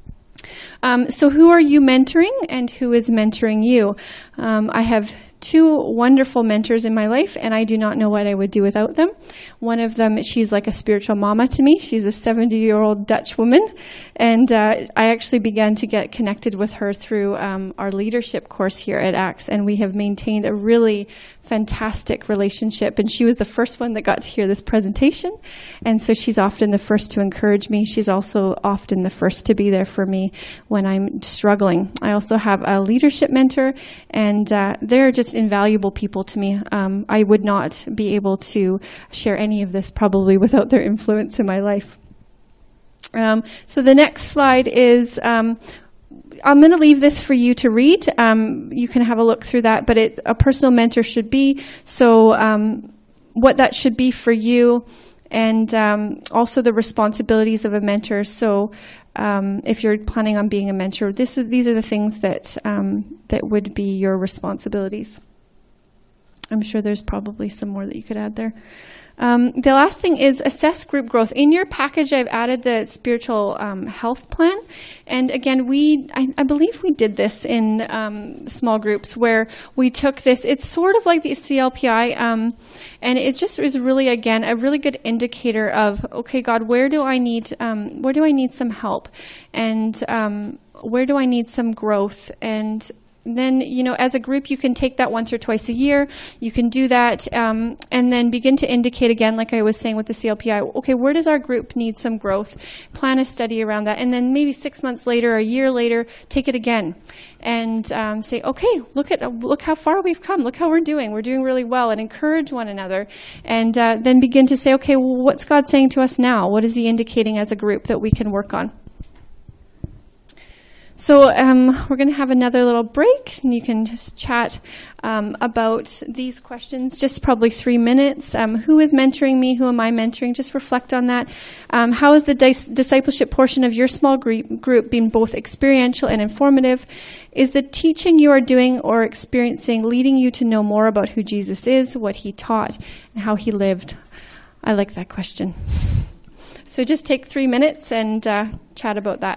Um, so who are you mentoring, and who is mentoring you? Um, I have two wonderful mentors in my life, and I do not know what I would do without them. One of them, she's like a spiritual mama to me. She's a seventy-year-old Dutch woman, and uh, I actually began to get connected with her through um, our leadership course here at Acts, and we have maintained a really fantastic relationship. And she was the first one that got to hear this presentation, and so she's often the first to encourage me. She's also often the first to be there for me when I'm struggling. I also have a leadership mentor, and uh, they're just invaluable people to me. Um, I would not be able to share any of this probably without their influence in my life. Um, so the next slide is, um, I'm going to leave this for you to read. Um, you can have a look through that, but it, a personal mentor should be. So um, what that should be for you, and um, also the responsibilities of a mentor. So um, if you're planning on being a mentor, this is, these are the things that um, that would be your responsibilities. I'm sure there's probably some more that you could add there. Um, the last thing is assess group growth. In your package, I've added the spiritual um, health plan. And again, we, I, I believe we did this in um, small groups where we took this. It's sort of like the C L P I. Um, and it just is really, again, a really good indicator of, okay, God, where do I need, um, where do I need some help? And um, where do I need some growth? And then, you know, as a group, you can take that once or twice a year. You can do that um, and then begin to indicate again, like I was saying with the C L P I, okay, where does our group need some growth? Plan a study around that. And then maybe six months later, a year later, take it again and um, say, okay, look at look how far we've come. Look how we're doing. We're doing really well, and encourage one another. And uh, then begin to say, okay, well, what's God saying to us now? What is he indicating as a group that we can work on? So um, we're going to have another little break, and you can just chat um, about these questions, just probably three minutes. Um, who is mentoring me? Who am I mentoring? Just reflect on that. Um, how has the dis- discipleship portion of your small group, group been both experiential and informative? Is the teaching you are doing or experiencing leading you to know more about who Jesus is, what he taught, and how he lived? I like that question. So just take three minutes and uh, chat about that.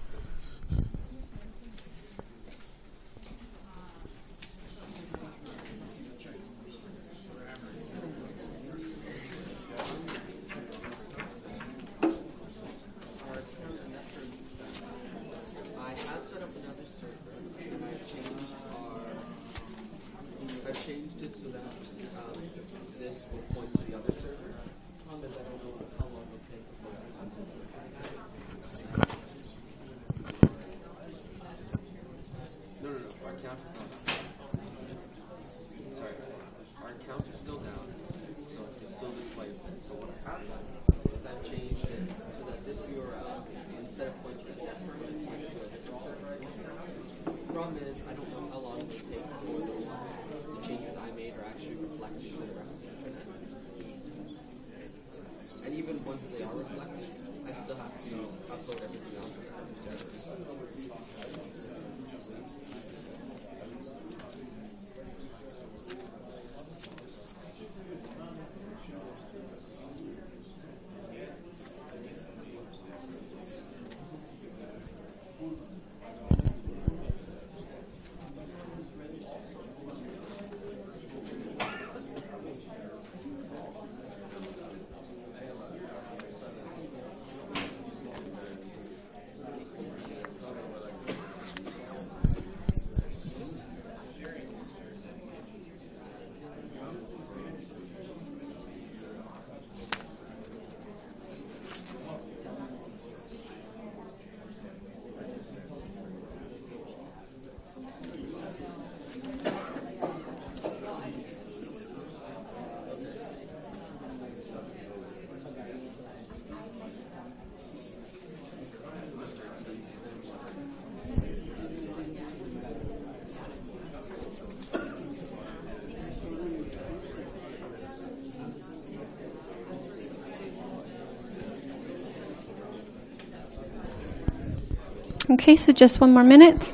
Okay, so just one more minute.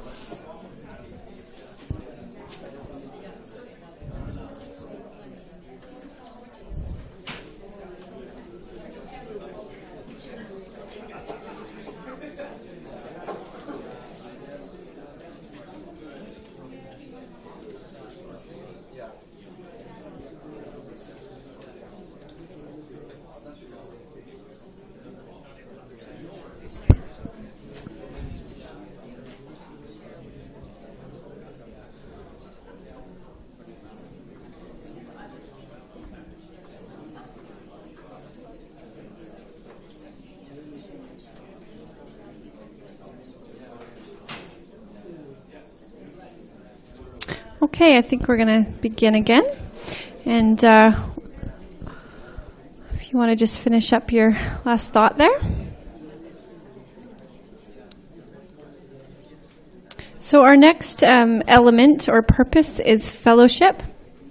Okay, I think we're going to begin again. And uh, if you want to just finish up your last thought there. So our next um, element or purpose is fellowship.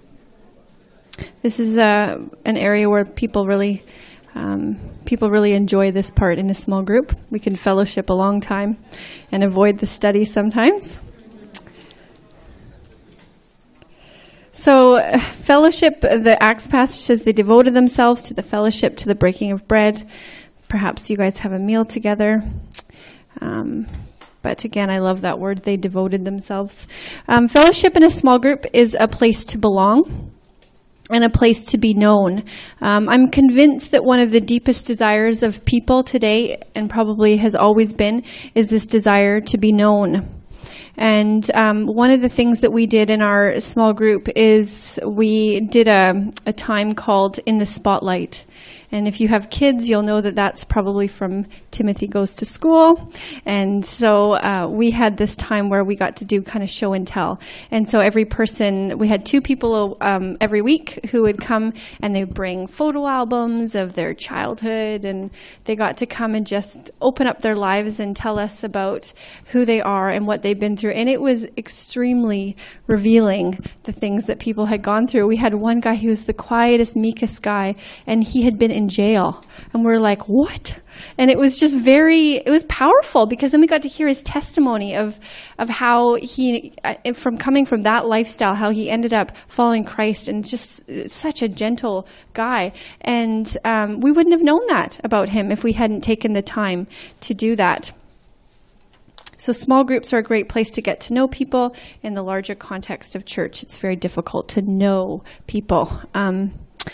This is uh, an area where people really um, people really enjoy this part in a small group. We can fellowship a long time and avoid the study sometimes. So uh, fellowship, the Acts passage says they devoted themselves to the fellowship, to the breaking of bread. Perhaps you guys have a meal together. Um, but again, I love that word, they devoted themselves. Um, fellowship in a small group is a place to belong and a place to be known. Um, I'm convinced that one of the deepest desires of people today, and probably has always been, is this desire to be known. And um, one of the things that we did in our small group is we did a, a time called In the Spotlight. And if you have kids, you'll know that that's probably from Timothy Goes to School. And so uh, we had this time where we got to do kind of show and tell. And so every person, we had two people um, every week who would come and they would bring photo albums of their childhood. And they got to come and just open up their lives and tell us about who they are and what they've been through. And it was extremely revealing, the things that people had gone through. We had one guy who was the quietest, meekest guy, and he had been in jail. And we're like, what? And it was just very, it was powerful, because then we got to hear his testimony of of how he, from coming from that lifestyle, how he ended up following Christ, and just such a gentle guy. And um, we wouldn't have known that about him if we hadn't taken the time to do that. So small groups are a great place to get to know people. In the larger context of church, it's very difficult to know people. Um,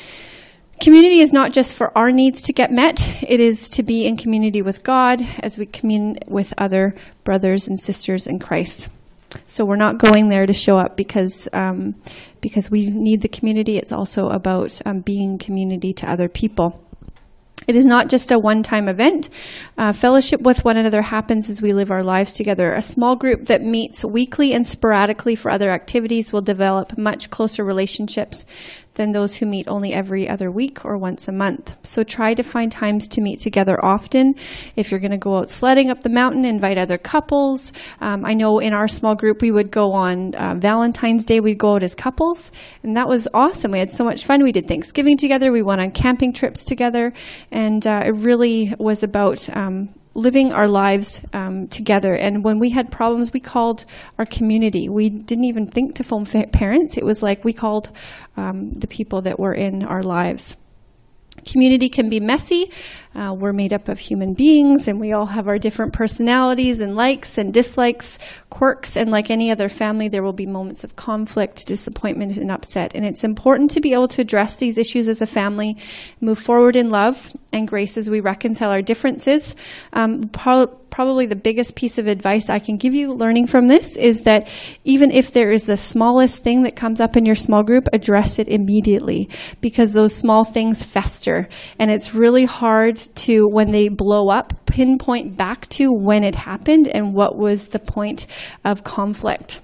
Community is not just for our needs to get met. It is to be in community with God as we commune with other brothers and sisters in Christ. So we're not going there to show up because um, because we need the community. It's also about um, being community to other people. It is not just a one-time event. Uh, fellowship with one another happens as we live our lives together. A small group that meets weekly and sporadically for other activities will develop much closer relationships than those who meet only every other week or once a month. So try to find times to meet together often. If you're going to go out sledding up the mountain, invite other couples. Um, I know in our small group we would go on uh, Valentine's Day, we'd go out as couples, and that was awesome. We had so much fun. We did Thanksgiving together. We went on camping trips together, and uh, it really was about um, living our lives um, together. And when we had problems, we called our community. We didn't even think to phone fa- parents. It was like we called um, the people that were in our lives. Community can be messy. Uh, we're made up of human beings, and we all have our different personalities and likes and dislikes, quirks, and like any other family, there will be moments of conflict, disappointment, and upset. And it's important to be able to address these issues as a family, move forward in love and grace as we reconcile our differences. Um, pro- probably the biggest piece of advice I can give you learning from this is that even if there is the smallest thing that comes up in your small group, address it immediately, because those small things fester. And it's really hard to, when they blow up, pinpoint back to when it happened and what was the point of conflict.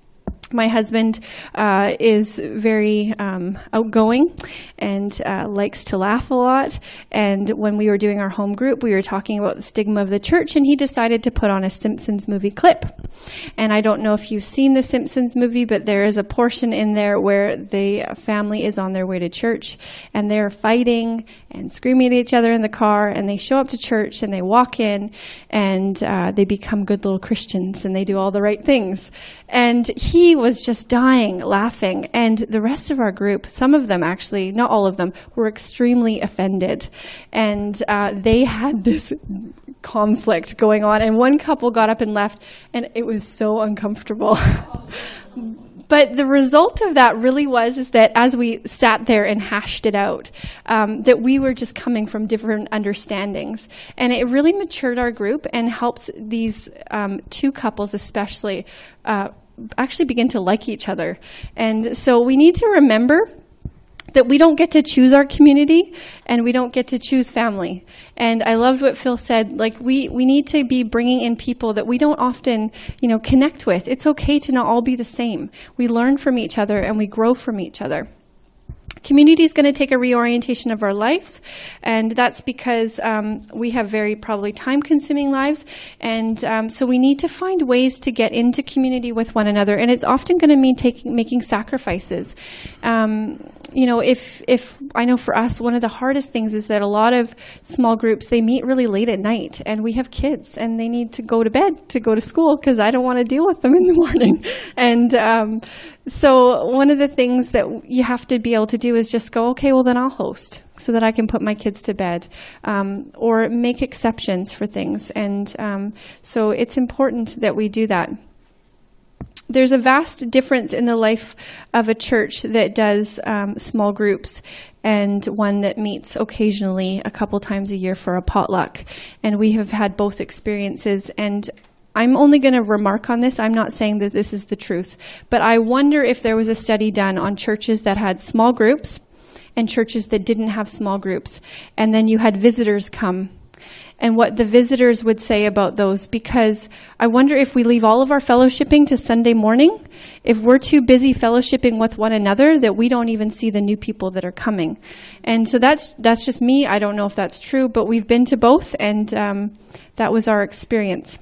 My husband uh, is very um, outgoing and uh, likes to laugh a lot. And when we were doing our home group, we were talking about the stigma of the church, and he decided to put on a Simpsons movie clip. And I don't know if you've seen the Simpsons movie, but there is a portion in there where the family is on their way to church, and they're fighting and screaming at each other in the car, and they show up to church, and they walk in, and uh, they become good little Christians, and they do all the right things. And he was just dying laughing. And the rest of our group, some of them actually, not all of them, were extremely offended. And uh, they had this conflict going on. And one couple got up and left, and it was so uncomfortable. But the result of that really was is that as we sat there and hashed it out, um, that we were just coming from different understandings. And it really matured our group and helped these um, two couples especially uh, actually begin to like each other. And so we need to remember that we don't get to choose our community, and we don't get to choose family. And I loved what Phil said, like we, we need to be bringing in people that we don't often, you know, connect with. It's okay to not all be the same. We learn from each other and we grow from each other. Community is going to take a reorientation of our lives, and that's because um, we have very probably time-consuming lives, and um, so we need to find ways to get into community with one another, and it's often going to mean taking making sacrifices. Um, you know, if if I know for us, one of the hardest things is that a lot of small groups, they meet really late at night, and we have kids, and they need to go to bed to go to school because I don't want to deal with them in the morning, and um, so one of the things that you have to be able to do is just go, okay, well then I'll host so that I can put my kids to bed, um, or make exceptions for things. And um, so it's important that we do that. There's a vast difference in the life of a church that does um, small groups and one that meets occasionally a couple times a year for a potluck. And we have had both experiences, and I'm only going to remark on this. I'm not saying that this is the truth, but I wonder if there was a study done on churches that had small groups and churches that didn't have small groups, and then you had visitors come, and what the visitors would say about those, because I wonder if we leave all of our fellowshipping to Sunday morning, if we're too busy fellowshipping with one another that we don't even see the new people that are coming. And so that's that's just me. I don't know if that's true, but we've been to both, and um, that was our experience.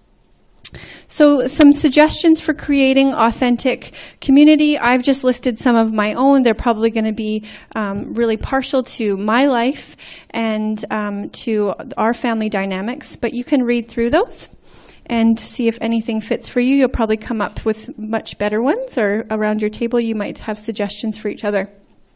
So some suggestions for creating authentic community. I've just listed some of my own. They're probably going to be um, really partial to my life and um, to our family dynamics, but you can read through those and see if anything fits for you. You'll probably come up with much better ones, or around your table you might have suggestions for each other.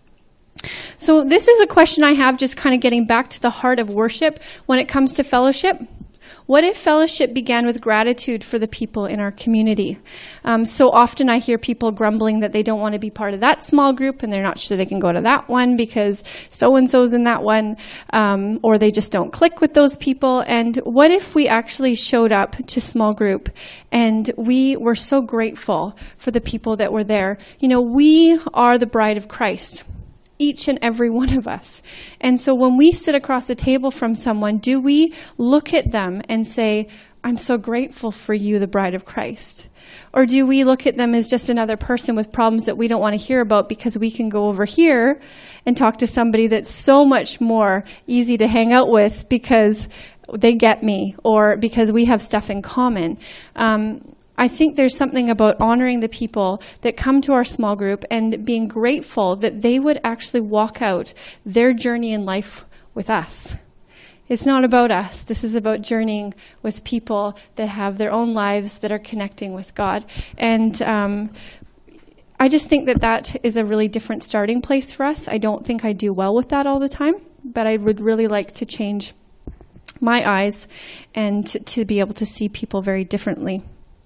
So this is a question I have, just kind of getting back to the heart of worship when it comes to fellowship. What if fellowship began with gratitude for the people in our community? Um, so often I hear people grumbling that they don't want to be part of that small group, and they're not sure they can go to that one because so-and-so's in that one, um, or they just don't click with those people. And what if we actually showed up to small group and we were so grateful for the people that were there? You know, we are the bride of Christ, each and every one of us. And so when we sit across the table from someone, do we look at them and say, I'm so grateful for you, the bride of Christ? Or do we look at them as just another person with problems that we don't want to hear about because we can go over here and talk to somebody that's so much more easy to hang out with because they get me, or because we have stuff in common? Um, I think there's something about honoring the people that come to our small group and being grateful that they would actually walk out their journey in life with us. It's not about us. This is about journeying with people that have their own lives, that are connecting with God. And um, I just think that that is a really different starting place for us. I don't think I do well with that all the time, but I would really like to change my eyes and to, to be able to see people very differently.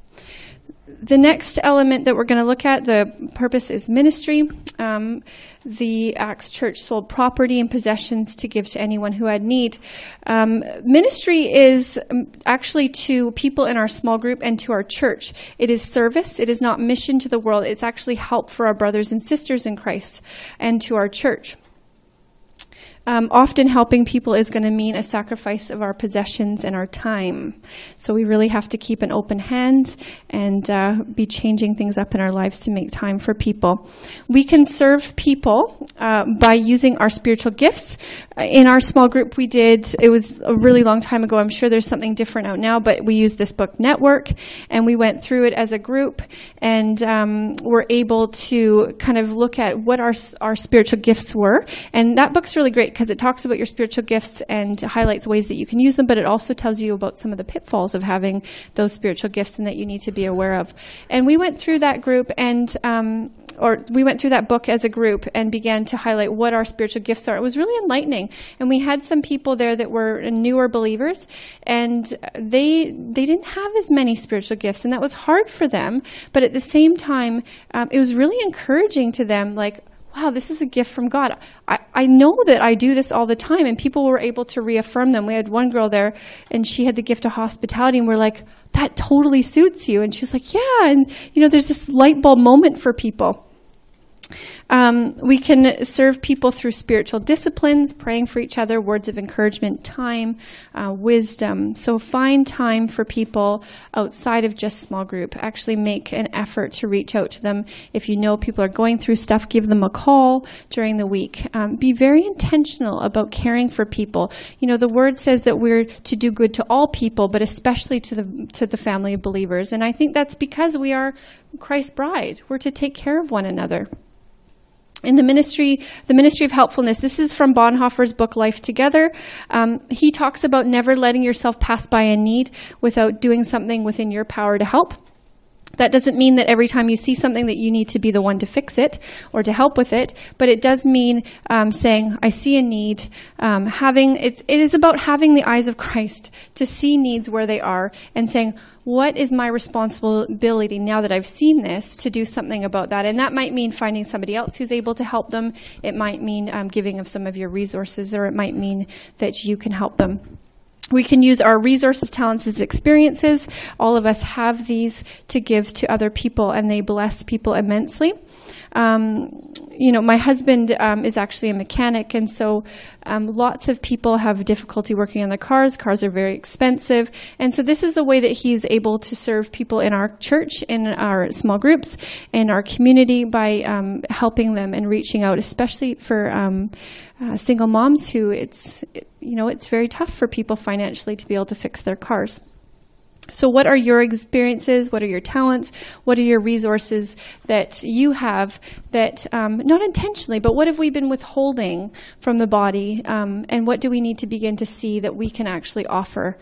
The next element that we're going to look at, the purpose, is ministry. Um, the Acts Church sold property and possessions to give to anyone who had need. Um, ministry is actually to people in our small group and to our church. It is service. It is not mission to the world. It's actually help for our brothers and sisters in Christ and to our church. Um, often helping people is going to mean a sacrifice of our possessions and our time. So we really have to keep an open hand and uh, be changing things up in our lives to make time for people. We can serve people uh, by using our spiritual gifts. In our small group we did, it was a really long time ago, I'm sure there's something different out now, but we used this book Network, and we went through it as a group, and um, were able to kind of look at what our, our spiritual gifts were. And that book's really great, because it talks about your spiritual gifts and highlights ways that you can use them, but it also tells you about some of the pitfalls of having those spiritual gifts and that you need to be aware of. And we went through that group and, um, or we went through that book as a group and began to highlight what our spiritual gifts are. It was really enlightening. And we had some people there that were newer believers, and they they didn't have as many spiritual gifts, and that was hard for them. But at the same time, um, it was really encouraging to them, like, wow, this is a gift from God. I, I know that I do this all the time, and people were able to reaffirm them. We had one girl there, and she had the gift of hospitality, and we're like, that totally suits you. And she's like, yeah, and you know, there's this light bulb moment for people. Um, we can serve people through spiritual disciplines, praying for each other, words of encouragement, time, uh, wisdom. So find time for people outside of just small group. Actually make an effort to reach out to them. If you know people are going through stuff, give them a call during the week. Um, be very intentional about caring for people. You know, the word says that we're to do good to all people, but especially to the to the family of believers. And I think that's because we are Christ's bride. We're to take care of one another. In the ministry, the ministry of helpfulness, this is from Bonhoeffer's book, Life Together. Um, he talks about never letting yourself pass by a need without doing something within your power to help. That doesn't mean that every time you see something that you need to be the one to fix it or to help with it, but it does mean um, saying, I see a need, um, having, it, it is about having the eyes of Christ to see needs where they are and saying, what is my responsibility now that I've seen this to do something about that? And that might mean finding somebody else who's able to help them. It might mean um, giving of some of your resources, or it might mean that you can help them. We can use our resources, talents, and experiences. All of us have these to give to other people, and they bless people immensely. Um, you know, my husband um, is actually a mechanic, and so um, lots of people have difficulty working on their cars. Cars are very expensive, and so this is a way that he's able to serve people in our church, in our small groups, in our community by um, helping them and reaching out, especially for um, uh, single moms who it's, you know, it's very tough for people financially to be able to fix their cars. So what are your experiences? What are your talents? What are your resources that you have that, um, not intentionally, but what have we been withholding from the body? Um, and what do we need to begin to see that we can actually offer?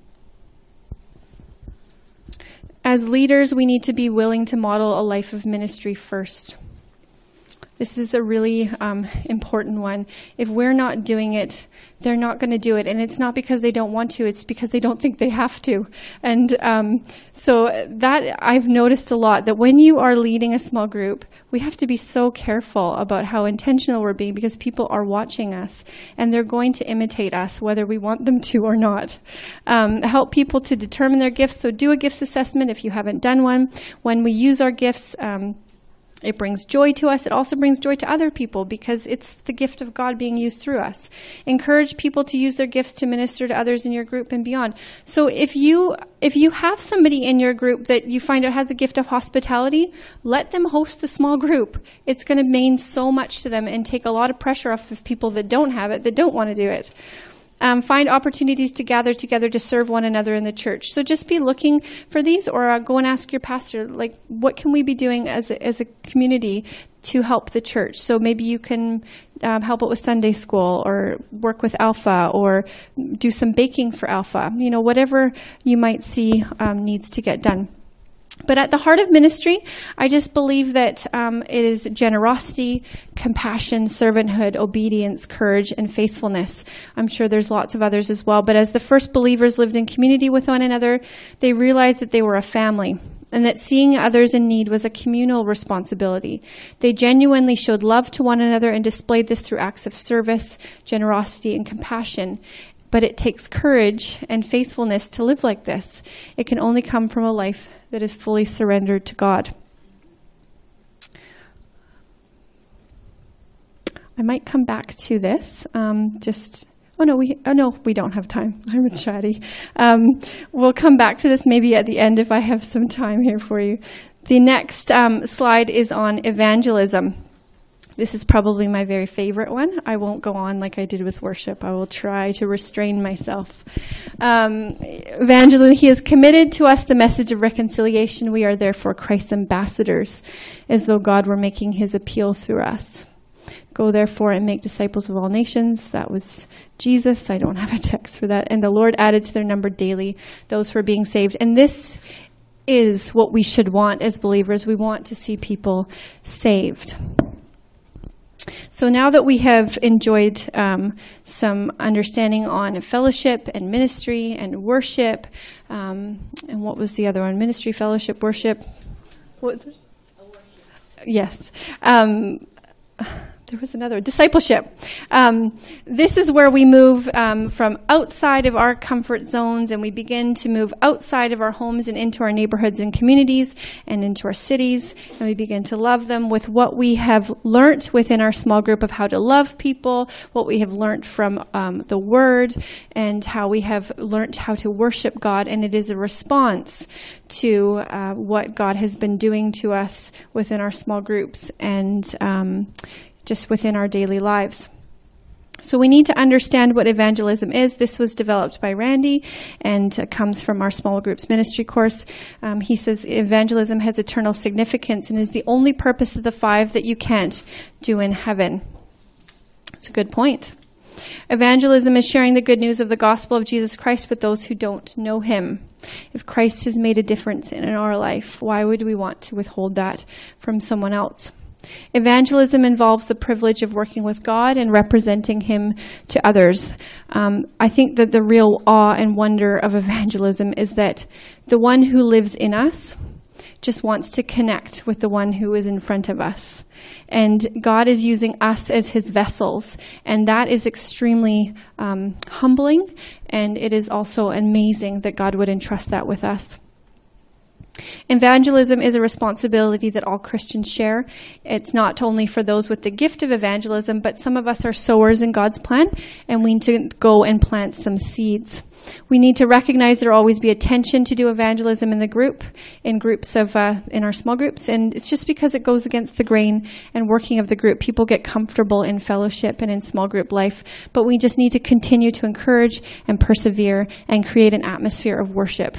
As leaders, we need to be willing to model a life of ministry first. This is a really um, important one. If we're not doing it, they're not going to do it. And it's not because they don't want to, it's because they don't think they have to. And um, so that I've noticed a lot, that when you are leading a small group, we have to be so careful about how intentional we're being, because people are watching us and they're going to imitate us whether we want them to or not. Um, help people to determine their gifts. So do a gifts assessment if you haven't done one. When we use our gifts, um, it brings joy to us. It also brings joy to other people because it's the gift of God being used through us. Encourage people to use their gifts to minister to others in your group and beyond. So if you if you have somebody in your group that you find out has the gift of hospitality, let them host the small group. It's going to mean so much to them and take a lot of pressure off of people that don't have it, that don't want to do it. Um, find opportunities to gather together to serve one another in the church. So just be looking for these, or uh, go and ask your pastor, like, what can we be doing as a, as a community to help the church? So maybe you can um, help out with Sunday school, or work with Alpha, or do some baking for Alpha. You know, whatever you might see um, needs to get done. But at the heart of ministry, I just believe that um, it is generosity, compassion, servanthood, obedience, courage, and faithfulness. I'm sure there's lots of others as well. But as the first believers lived in community with one another, they realized that they were a family, and that seeing others in need was a communal responsibility. They genuinely showed love to one another and displayed this through acts of service, generosity, and compassion. But it takes courage and faithfulness to live like this. It can only come from a life that is fully surrendered to God. I might come back to this. Um, just oh no, we oh no, we don't have time. I'm a chatty. Um, we'll come back to this maybe at the end if I have some time here for you. The next um, slide is on evangelism. This is probably my very favorite one. I won't go on like I did with worship. I will try to restrain myself. Um, evangelism, he has committed to us the message of reconciliation. We are therefore Christ's ambassadors, as though God were making his appeal through us. Go therefore and make disciples of all nations. That was Jesus. I don't have a text for that. And the Lord added to their number daily those who are being saved. And this is what we should want as believers. We want to see people saved. So now that we have enjoyed um, some understanding on fellowship and ministry and worship, um, and what was the other one? Ministry, fellowship, worship. What was it? A worship. Yes. Um, there was another, discipleship. Um, this is where we move um, from outside of our comfort zones, and we begin to move outside of our homes and into our neighborhoods and communities and into our cities, and we begin to love them with what we have learned within our small group of how to love people, what we have learned from um, the Word, and how we have learned how to worship God, and it is a response to uh, what God has been doing to us within our small groups and um, just within our daily lives. So we need to understand what evangelism is. This was developed by Randy and uh, comes from our small groups ministry course. Um, he says evangelism has eternal significance and is the only purpose of the five that you can't do in heaven. That's a good point. Evangelism is sharing the good news of the gospel of Jesus Christ with those who don't know him. If Christ has made a difference in our life, why would we want to withhold that from someone else? Evangelism involves the privilege of working with God and representing him to others. Um, I think that the real awe and wonder of evangelism is that the one who lives in us just wants to connect with the one who is in front of us. And God is using us as his vessels. And that is extremely um, humbling. And it is also amazing that God would entrust that with us. Evangelism is a responsibility that all Christians share. It's not only for those with the gift of evangelism, but some of us are sowers in God's plan, and we need to go and plant some seeds. We need to recognize there will always be a tension to do evangelism in the group, in groups of, uh, in our small groups, and it's just because it goes against the grain and working of the group. People get comfortable in fellowship and in small group life, but we just need to continue to encourage and persevere and create an atmosphere of worship.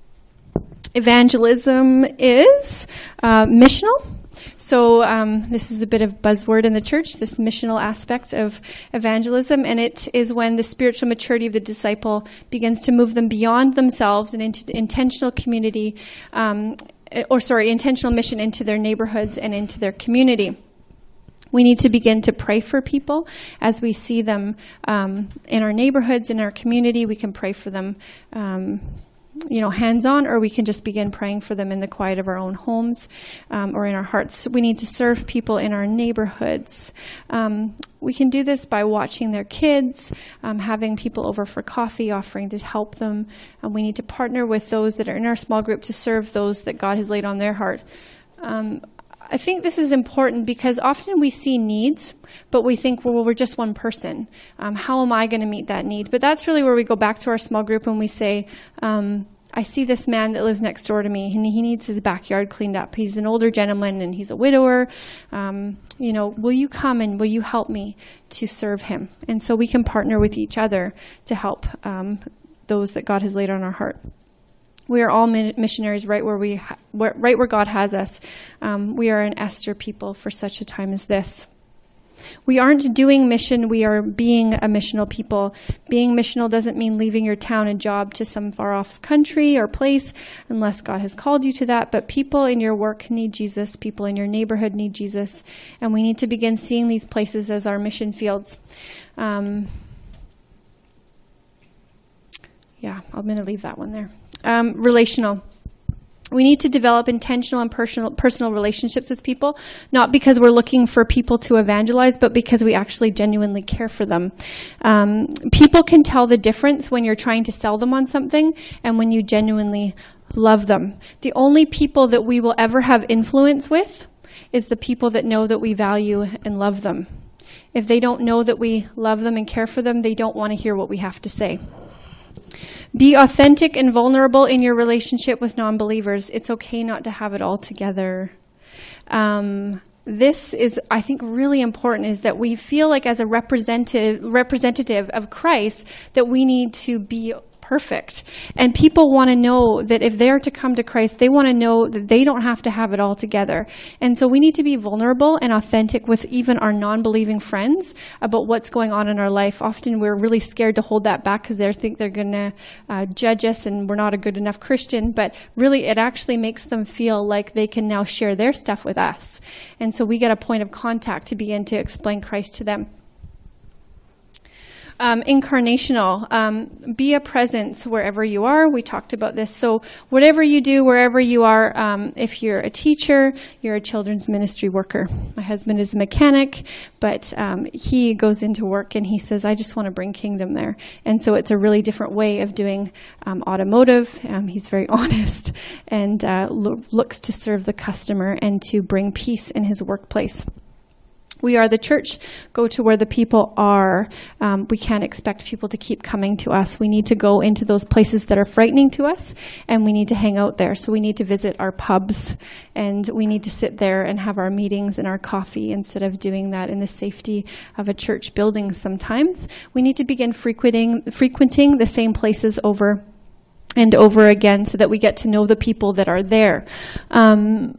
Evangelism is uh, missional. So um, this is a bit of buzzword in the church, this missional aspect of evangelism, and it is when the spiritual maturity of the disciple begins to move them beyond themselves and into intentional community, um, or sorry, intentional mission into their neighborhoods and into their community. We need to begin to pray for people as we see them um, in our neighborhoods, in our community. We can pray for them um you know, hands-on, or we can just begin praying for them in the quiet of our own homes um, or in our hearts. We need to serve people in our neighborhoods. Um, we can do this by watching their kids, um, having people over for coffee, offering to help them. Um, we need to partner with those that are in our small group to serve those that God has laid on their heart. Um, I think this is important because often we see needs, but we think, well, we're just one person. Um, how am I going to meet that need? But that's really where we go back to our small group and we say, um, I see this man that lives next door to me, and he needs his backyard cleaned up. He's an older gentleman, and he's a widower. Um, you know, will you come and will you help me to serve him? And so we can partner with each other to help um, those that God has laid on our heart. We are all missionaries right where we, ha- where, right where God has us. Um, we are an Esther people for such a time as this. We aren't doing mission, we are being a missional people. Being missional doesn't mean leaving your town and job to some far off country or place unless God has called you to that. But people in your work need Jesus. People in your neighborhood need Jesus. And we need to begin seeing these places as our mission fields. Um, yeah, I'm going to leave that one there. Um, relational. We need to develop intentional and personal personal relationships with people, not because we're looking for people to evangelize, but because we actually genuinely care for them. Um, people can tell the difference when you're trying to sell them on something and when you genuinely love them. The only people that we will ever have influence with is the people that know that we value and love them. If they don't know that we love them and care for them, they don't want to hear what we have to say. Be authentic and vulnerable in your relationship with non-believers. It's okay not to have it all together. Um, this is, I think, really important, is that we feel like as a representative, representative of Christ that we need to be perfect. And people want to know that if they're to come to Christ, they want to know that they don't have to have it all together. And so we need to be vulnerable and authentic with even our non-believing friends about what's going on in our life. Often we're really scared to hold that back because they think they're going to uh, judge us and we're not a good enough Christian. But really, it actually makes them feel like they can now share their stuff with us. And so we get a point of contact to begin to explain Christ to them. Um, incarnational, um, be a presence wherever you are. We talked about this. So whatever you do, wherever you are, um, if you're a teacher, you're a children's ministry worker. My husband is a mechanic, but um, he goes into work and he says, I just want to bring kingdom there. And so it's a really different way of doing um, automotive. Um, he's very honest and uh, lo- looks to serve the customer and to bring peace in his workplace. We are the church. Go to where the people are. Um, we can't expect people to keep coming to us. We need to go into those places that are frightening to us, and we need to hang out there. So we need to visit our pubs, and we need to sit there and have our meetings and our coffee instead of doing that in the safety of a church building sometimes. We need to begin frequenting, frequenting the same places over and over again so that we get to know the people that are there. Um,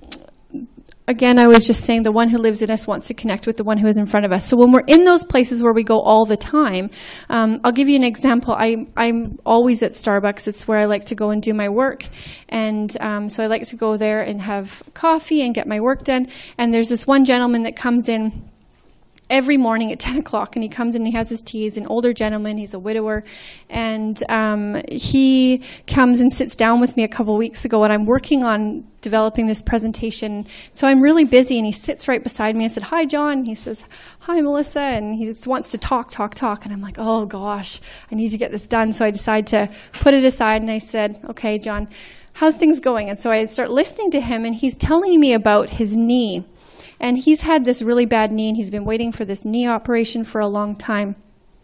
Again, I was just saying the one who lives in us wants to connect with the one who is in front of us. So when we're in those places where we go all the time, um, I'll give you an example. I, I'm always at Starbucks. It's where I like to go and do my work. And um, so I like to go there and have coffee and get my work done. And there's this one gentleman that comes in every morning at ten o'clock, and he comes in and he has his tea. He's an older gentleman. He's a widower. And um, he comes and sits down with me a couple weeks ago, and I'm working on developing this presentation. So I'm really busy, and he sits right beside me. I said, hi, John. And he says, hi, Melissa. And he just wants to talk, talk, talk. And I'm like, oh, gosh, I need to get this done. So I decide to put it aside, and I said, okay, John, how's things going? And so I start listening to him, and he's telling me about his knee. And he's had this really bad knee, and he's been waiting for this knee operation for a long time.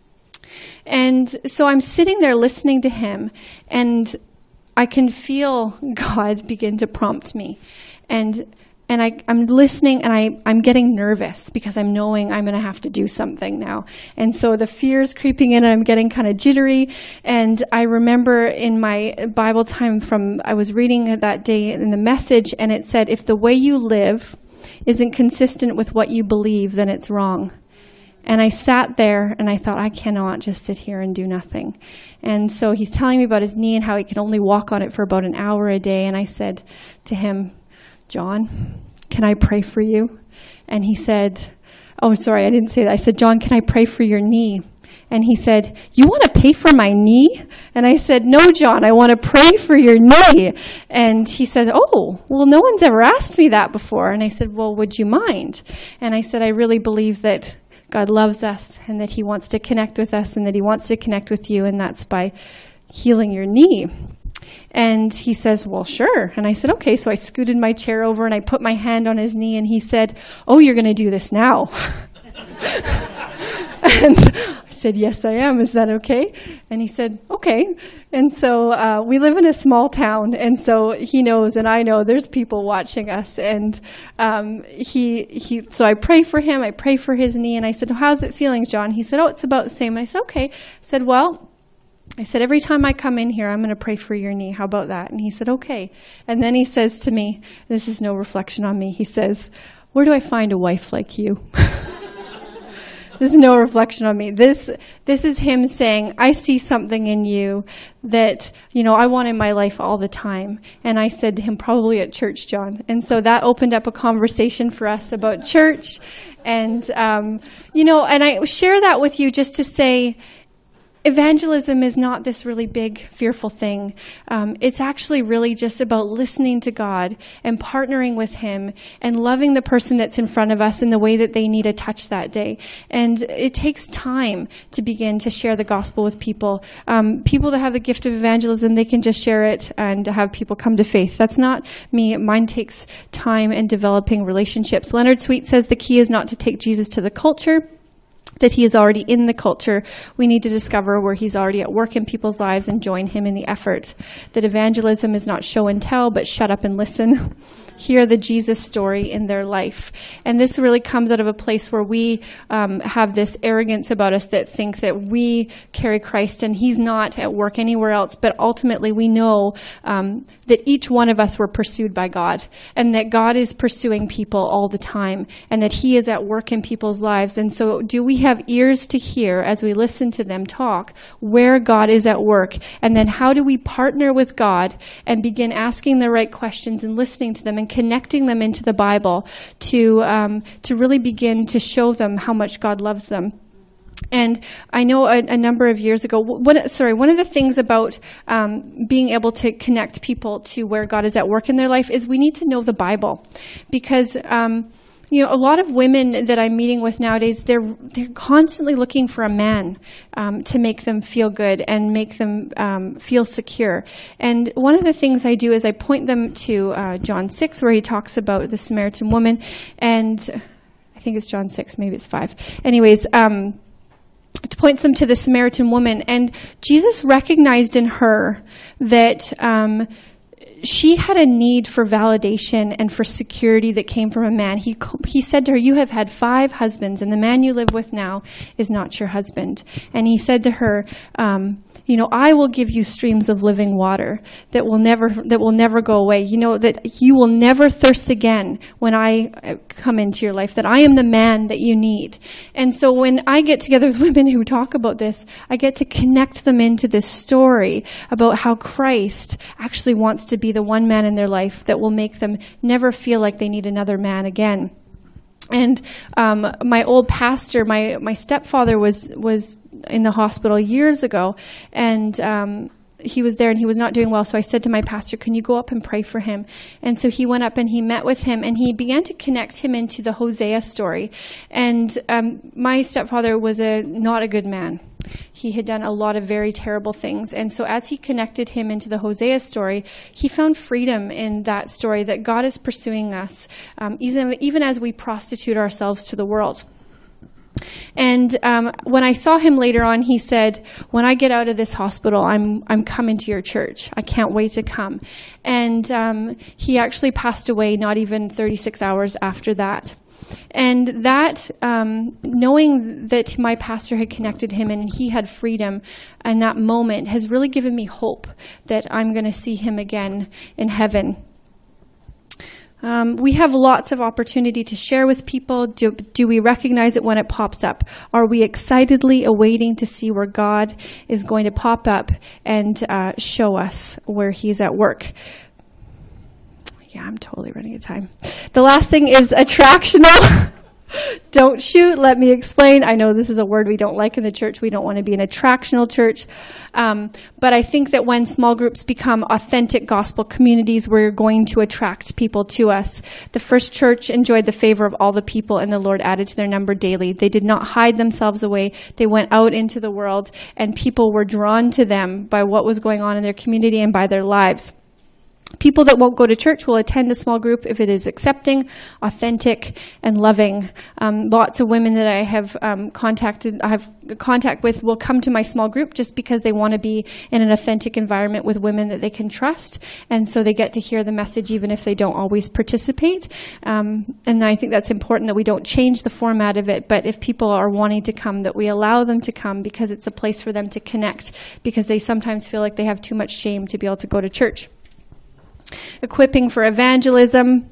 And so I'm sitting there listening to him, and I can feel God begin to prompt me. And and I, I'm listening, and I, I'm getting nervous because I'm knowing I'm going to have to do something now. And so the fear's creeping in, and I'm getting kind of jittery. And I remember in my Bible time from, I was reading that day in the Message, and it said, if the way you live isn't consistent with what you believe, then it's wrong. And I sat there and I thought, I cannot just sit here and do nothing. And so he's telling me about his knee and how he can only walk on it for about an hour a day. And I said to him, John, can I pray for you? And he said, oh, sorry, I didn't say that. I said, John, can I pray for your knee? And he said, you want to pay for my knee? And I said, no, John, I want to pray for your knee. And he said, oh, well, no one's ever asked me that before. And I said, well, would you mind? And I said, I really believe that God loves us and that he wants to connect with us and that he wants to connect with you, and that's by healing your knee. And he says, well, sure. And I said, okay. So I scooted my chair over and I put my hand on his knee, and he said, oh, you're going to do this now. And I said, yes, I am. Is that okay? And he said, okay. And so uh, we live in a small town, and so he knows and I know there's people watching us. And um, he, he, so I pray for him. I pray for his knee. And I said, how's it feeling, John? He said, oh, it's about the same. And I said, okay. I said, well, I said, every time I come in here, I'm going to pray for your knee. How about that? And he said, okay. And then he says to me, this is no reflection on me. He says, where do I find a wife like you? This is no reflection on me. This this is him saying, I see something in you that, you know, I want in my life all the time. And I said to him, probably at church, John. And so that opened up a conversation for us about church. And, um, you know, and I share that with you just to say, evangelism is not this really big, fearful thing. Um, it's actually really just about listening to God and partnering with him and loving the person that's in front of us in the way that they need a touch that day. And it takes time to begin to share the gospel with people. Um, people that have the gift of evangelism, they can just share it and have people come to faith. That's not me. Mine takes time and developing relationships. Leonard Sweet says the key is not to take Jesus to the culture, that he is already in the culture. We need to discover where he's already at work in people's lives and join him in the effort. That evangelism is not show and tell, but shut up and listen. Hear the Jesus story in their life. And this really comes out of a place where we um, have this arrogance about us that think that we carry Christ and he's not at work anywhere else. But ultimately we know um, that each one of us were pursued by God, and that God is pursuing people all the time, and that he is at work in people's lives. And so do we have ears to hear as we listen to them talk where God is at work? And then how do we partner with God and begin asking the right questions and listening to them and connecting them into the Bible to um, to really begin to show them how much God loves them? And I know a, a number of years ago, one, sorry, one of the things about um, being able to connect people to where God is at work in their life is we need to know the Bible. Because, um, you know, a lot of women that I'm meeting with nowadays, they're they're constantly looking for a man um, to make them feel good and make them um, feel secure. And one of the things I do is I point them to uh, John six, where he talks about the Samaritan woman. And I think it's John six, maybe it's five. Anyways, um, it points them to the Samaritan woman. And Jesus recognized in her that um, she had a need for validation and for security that came from a man. He he said to her, "You have had five husbands, and the man you live with now is not your husband." And he said to her, um, you know, "I will give you streams of living water that will never that will never go away. You know, that you will never thirst again when I come into your life, that I am the man that you need." And so when I get together with women who talk about this, I get to connect them into this story about how Christ actually wants to be the one man in their life that will make them never feel like they need another man again. And um, my old pastor, my, my stepfather was was in the hospital years ago, and um, he was there and he was not doing well. So I said to my pastor, "Can you go up and pray for him?" And so he went up and he met with him, and he began to connect him into the Hosea story. And um, my stepfather was a not a good man. He had done a lot of very terrible things. And so as he connected him into the Hosea story, he found freedom in that story, that God is pursuing us, um, even, even as we prostitute ourselves to the world. And um, when I saw him later on, he said, "When I get out of this hospital, I'm I'm coming to your church. I can't wait to come." And um, he actually passed away not even thirty-six hours after that. And that, um, knowing that my pastor had connected him and he had freedom in that moment, has really given me hope that I'm going to see him again in heaven. Um, we have lots of opportunity to share with people. Do, do we recognize it when it pops up? Are we excitedly awaiting to see where God is going to pop up and uh, show us where he's at work? Yeah, I'm totally running out of time. The last thing is attractional. Don't shoot. Let me explain. I know this is a word we don't like in the church. We don't want to be an attractional church. Um, but I think that when small groups become authentic gospel communities, we're going to attract people to us. The first church enjoyed the favor of all the people, and the Lord added to their number daily. They did not hide themselves away. They went out into the world, and people were drawn to them by what was going on in their community and by their lives. People that won't go to church will attend a small group if it is accepting, authentic, and loving. Um, lots of women that I have um, contacted, I have contact with, will come to my small group just because they want to be in an authentic environment with women that they can trust, and so they get to hear the message even if they don't always participate. Um, and I think that's important, that we don't change the format of it, but if people are wanting to come, that we allow them to come because it's a place for them to connect, because they sometimes feel like they have too much shame to be able to go to church. Equipping for evangelism.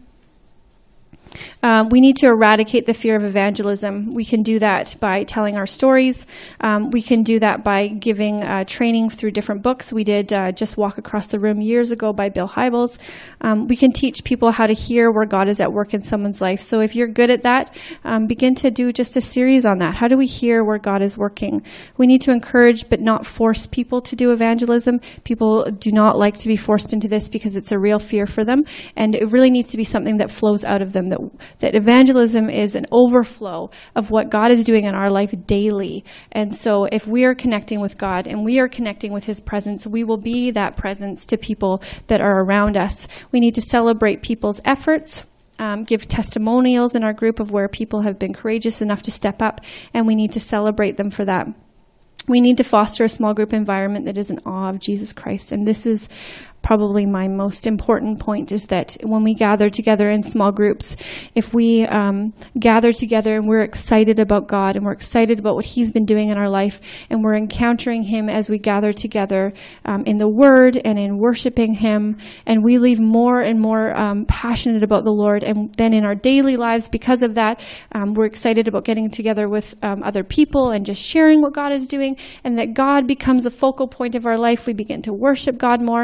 Um, we need to eradicate the fear of evangelism. We can do that by telling our stories. Um, we can do that by giving uh, training through different books. We did uh, Just Walk Across the Room years ago by Bill Hybels. Um, we can teach people how to hear where God is at work in someone's life. So if you're good at that, um, begin to do just a series on that. How do we hear where God is working? We need to encourage but not force people to do evangelism. People do not like to be forced into this because it's a real fear for them, and it really needs to be something that flows out of them, that that evangelism is an overflow of what God is doing in our life daily. And so if we are connecting with God and we are connecting with his presence, we will be that presence to people that are around us. We need to celebrate people's efforts, um, give testimonials in our group of where people have been courageous enough to step up, and we need to celebrate them for that. We need to foster a small group environment that is in awe of Jesus Christ. And this is probably my most important point, is that when we gather together in small groups, if we um, gather together and we're excited about God and we're excited about what he's been doing in our life, and we're encountering him as we gather together um, in the word and in worshiping him, and we leave more and more um, passionate about the Lord, and then in our daily lives, because of that, um, we're excited about getting together with um, other people and just sharing what God is doing, and that God becomes a focal point of our life. We begin to worship God more, and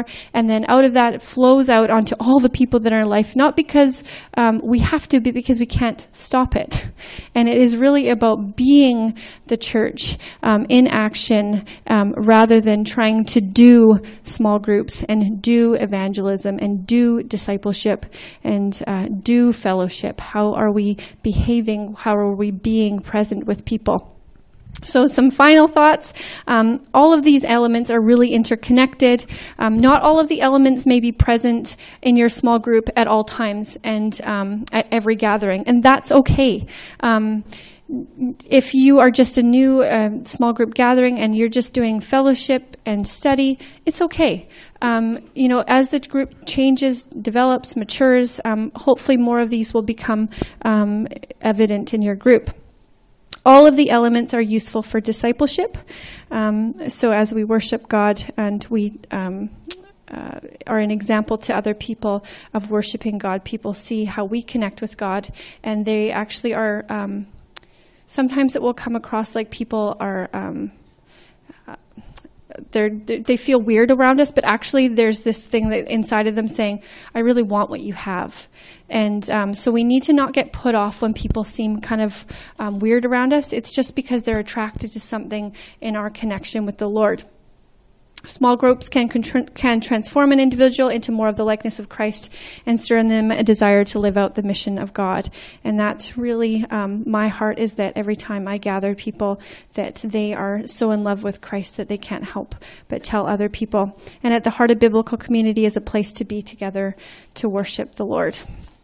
And then out of that, it flows out onto all the people that are in life, not because um, we have to, but because we can't stop it. And it is really about being the church um, in action um, rather than trying to do small groups and do evangelism and do discipleship and uh, do fellowship. How are we behaving? How are we being present with people? So some final thoughts. Um, all of these elements are really interconnected. Um, not all of the elements may be present in your small group at all times and um, at every gathering, and that's okay. Um, if you are just a new uh, small group gathering and you're just doing fellowship and study, it's okay. Um, you know, as the group changes, develops, matures, um, hopefully more of these will become um, evident in your group. All of the elements are useful for discipleship. Um, so as we worship God and we um, uh, are an example to other people of worshiping God, people see how we connect with God, and they actually are, um, sometimes it will come across like people are, um, uh, they're, they feel weird around us, but actually there's this thing that inside of them saying, I really want what you have. And um, so we need to not get put off when people seem kind of um, weird around us. It's just because they're attracted to something in our connection with the Lord. Small groups can contr- can transform an individual into more of the likeness of Christ and stir in them a desire to live out the mission of God. And that's really um, my heart, is that every time I gather people, that they are so in love with Christ that they can't help but tell other people. And at the heart of biblical community is a place to be together to worship the Lord.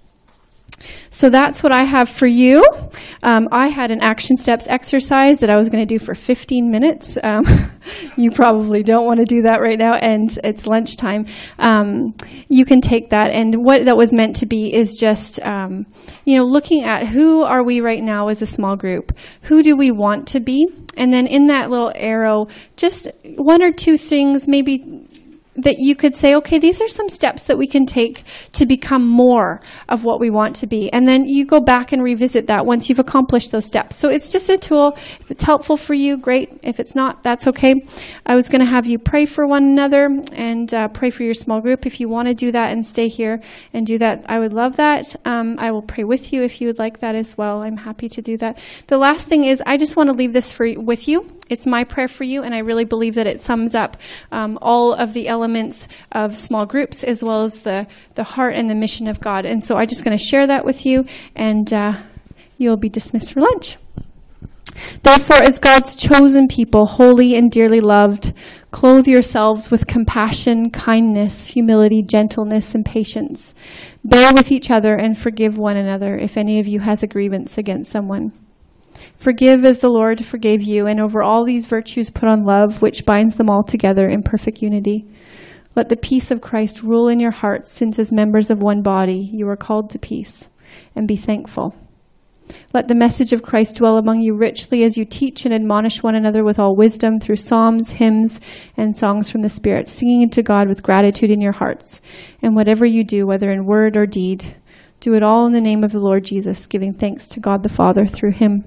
So that's what I have for you. Um, I had an action steps exercise that I was going to do for fifteen minutes. Um, you probably don't want to do that right now, and it's lunchtime. Um, you can take that, and what that was meant to be is just, um, you know, looking at who are we right now as a small group? Who do we want to be? And then in that little arrow, just one or two things, maybe that you could say, okay, these are some steps that we can take to become more of what we want to be. And then you go back and revisit that once you've accomplished those steps. So it's just a tool. If it's helpful for you, great. If it's not, that's okay. I was going to have you pray for one another and uh, pray for your small group. If you want to do that and stay here and do that, I would love that. Um, I will pray with you if you would like that as well. I'm happy to do that. The last thing is, I just want to leave this for with you. It's my prayer for you, and I really believe that it sums up um, all of the elements of small groups, as well as the, the heart and the mission of God. And so I'm just going to share that with you, and uh, you'll be dismissed for lunch. Therefore, as God's chosen people, holy and dearly loved, clothe yourselves with compassion, kindness, humility, gentleness, and patience. Bear with each other and forgive one another if any of you has a grievance against someone. Forgive as the Lord forgave you, and over all these virtues put on love, which binds them all together in perfect unity. Let the peace of Christ rule in your hearts, since as members of one body you are called to peace, and be thankful. Let the message of Christ dwell among you richly as you teach and admonish one another with all wisdom through psalms, hymns, and songs from the Spirit, singing to God with gratitude in your hearts. And whatever you do, whether in word or deed, do it all in the name of the Lord Jesus, giving thanks to God the Father through him.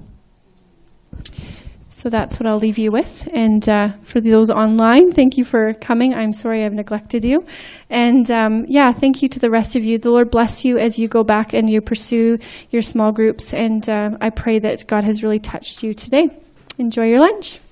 So that's what I'll leave you with. And uh, for those online, thank you for coming. I'm sorry I've neglected you. And um, yeah, thank you to the rest of you. The Lord bless you as you go back and you pursue your small groups. And uh, I pray that God has really touched you today. Enjoy your lunch.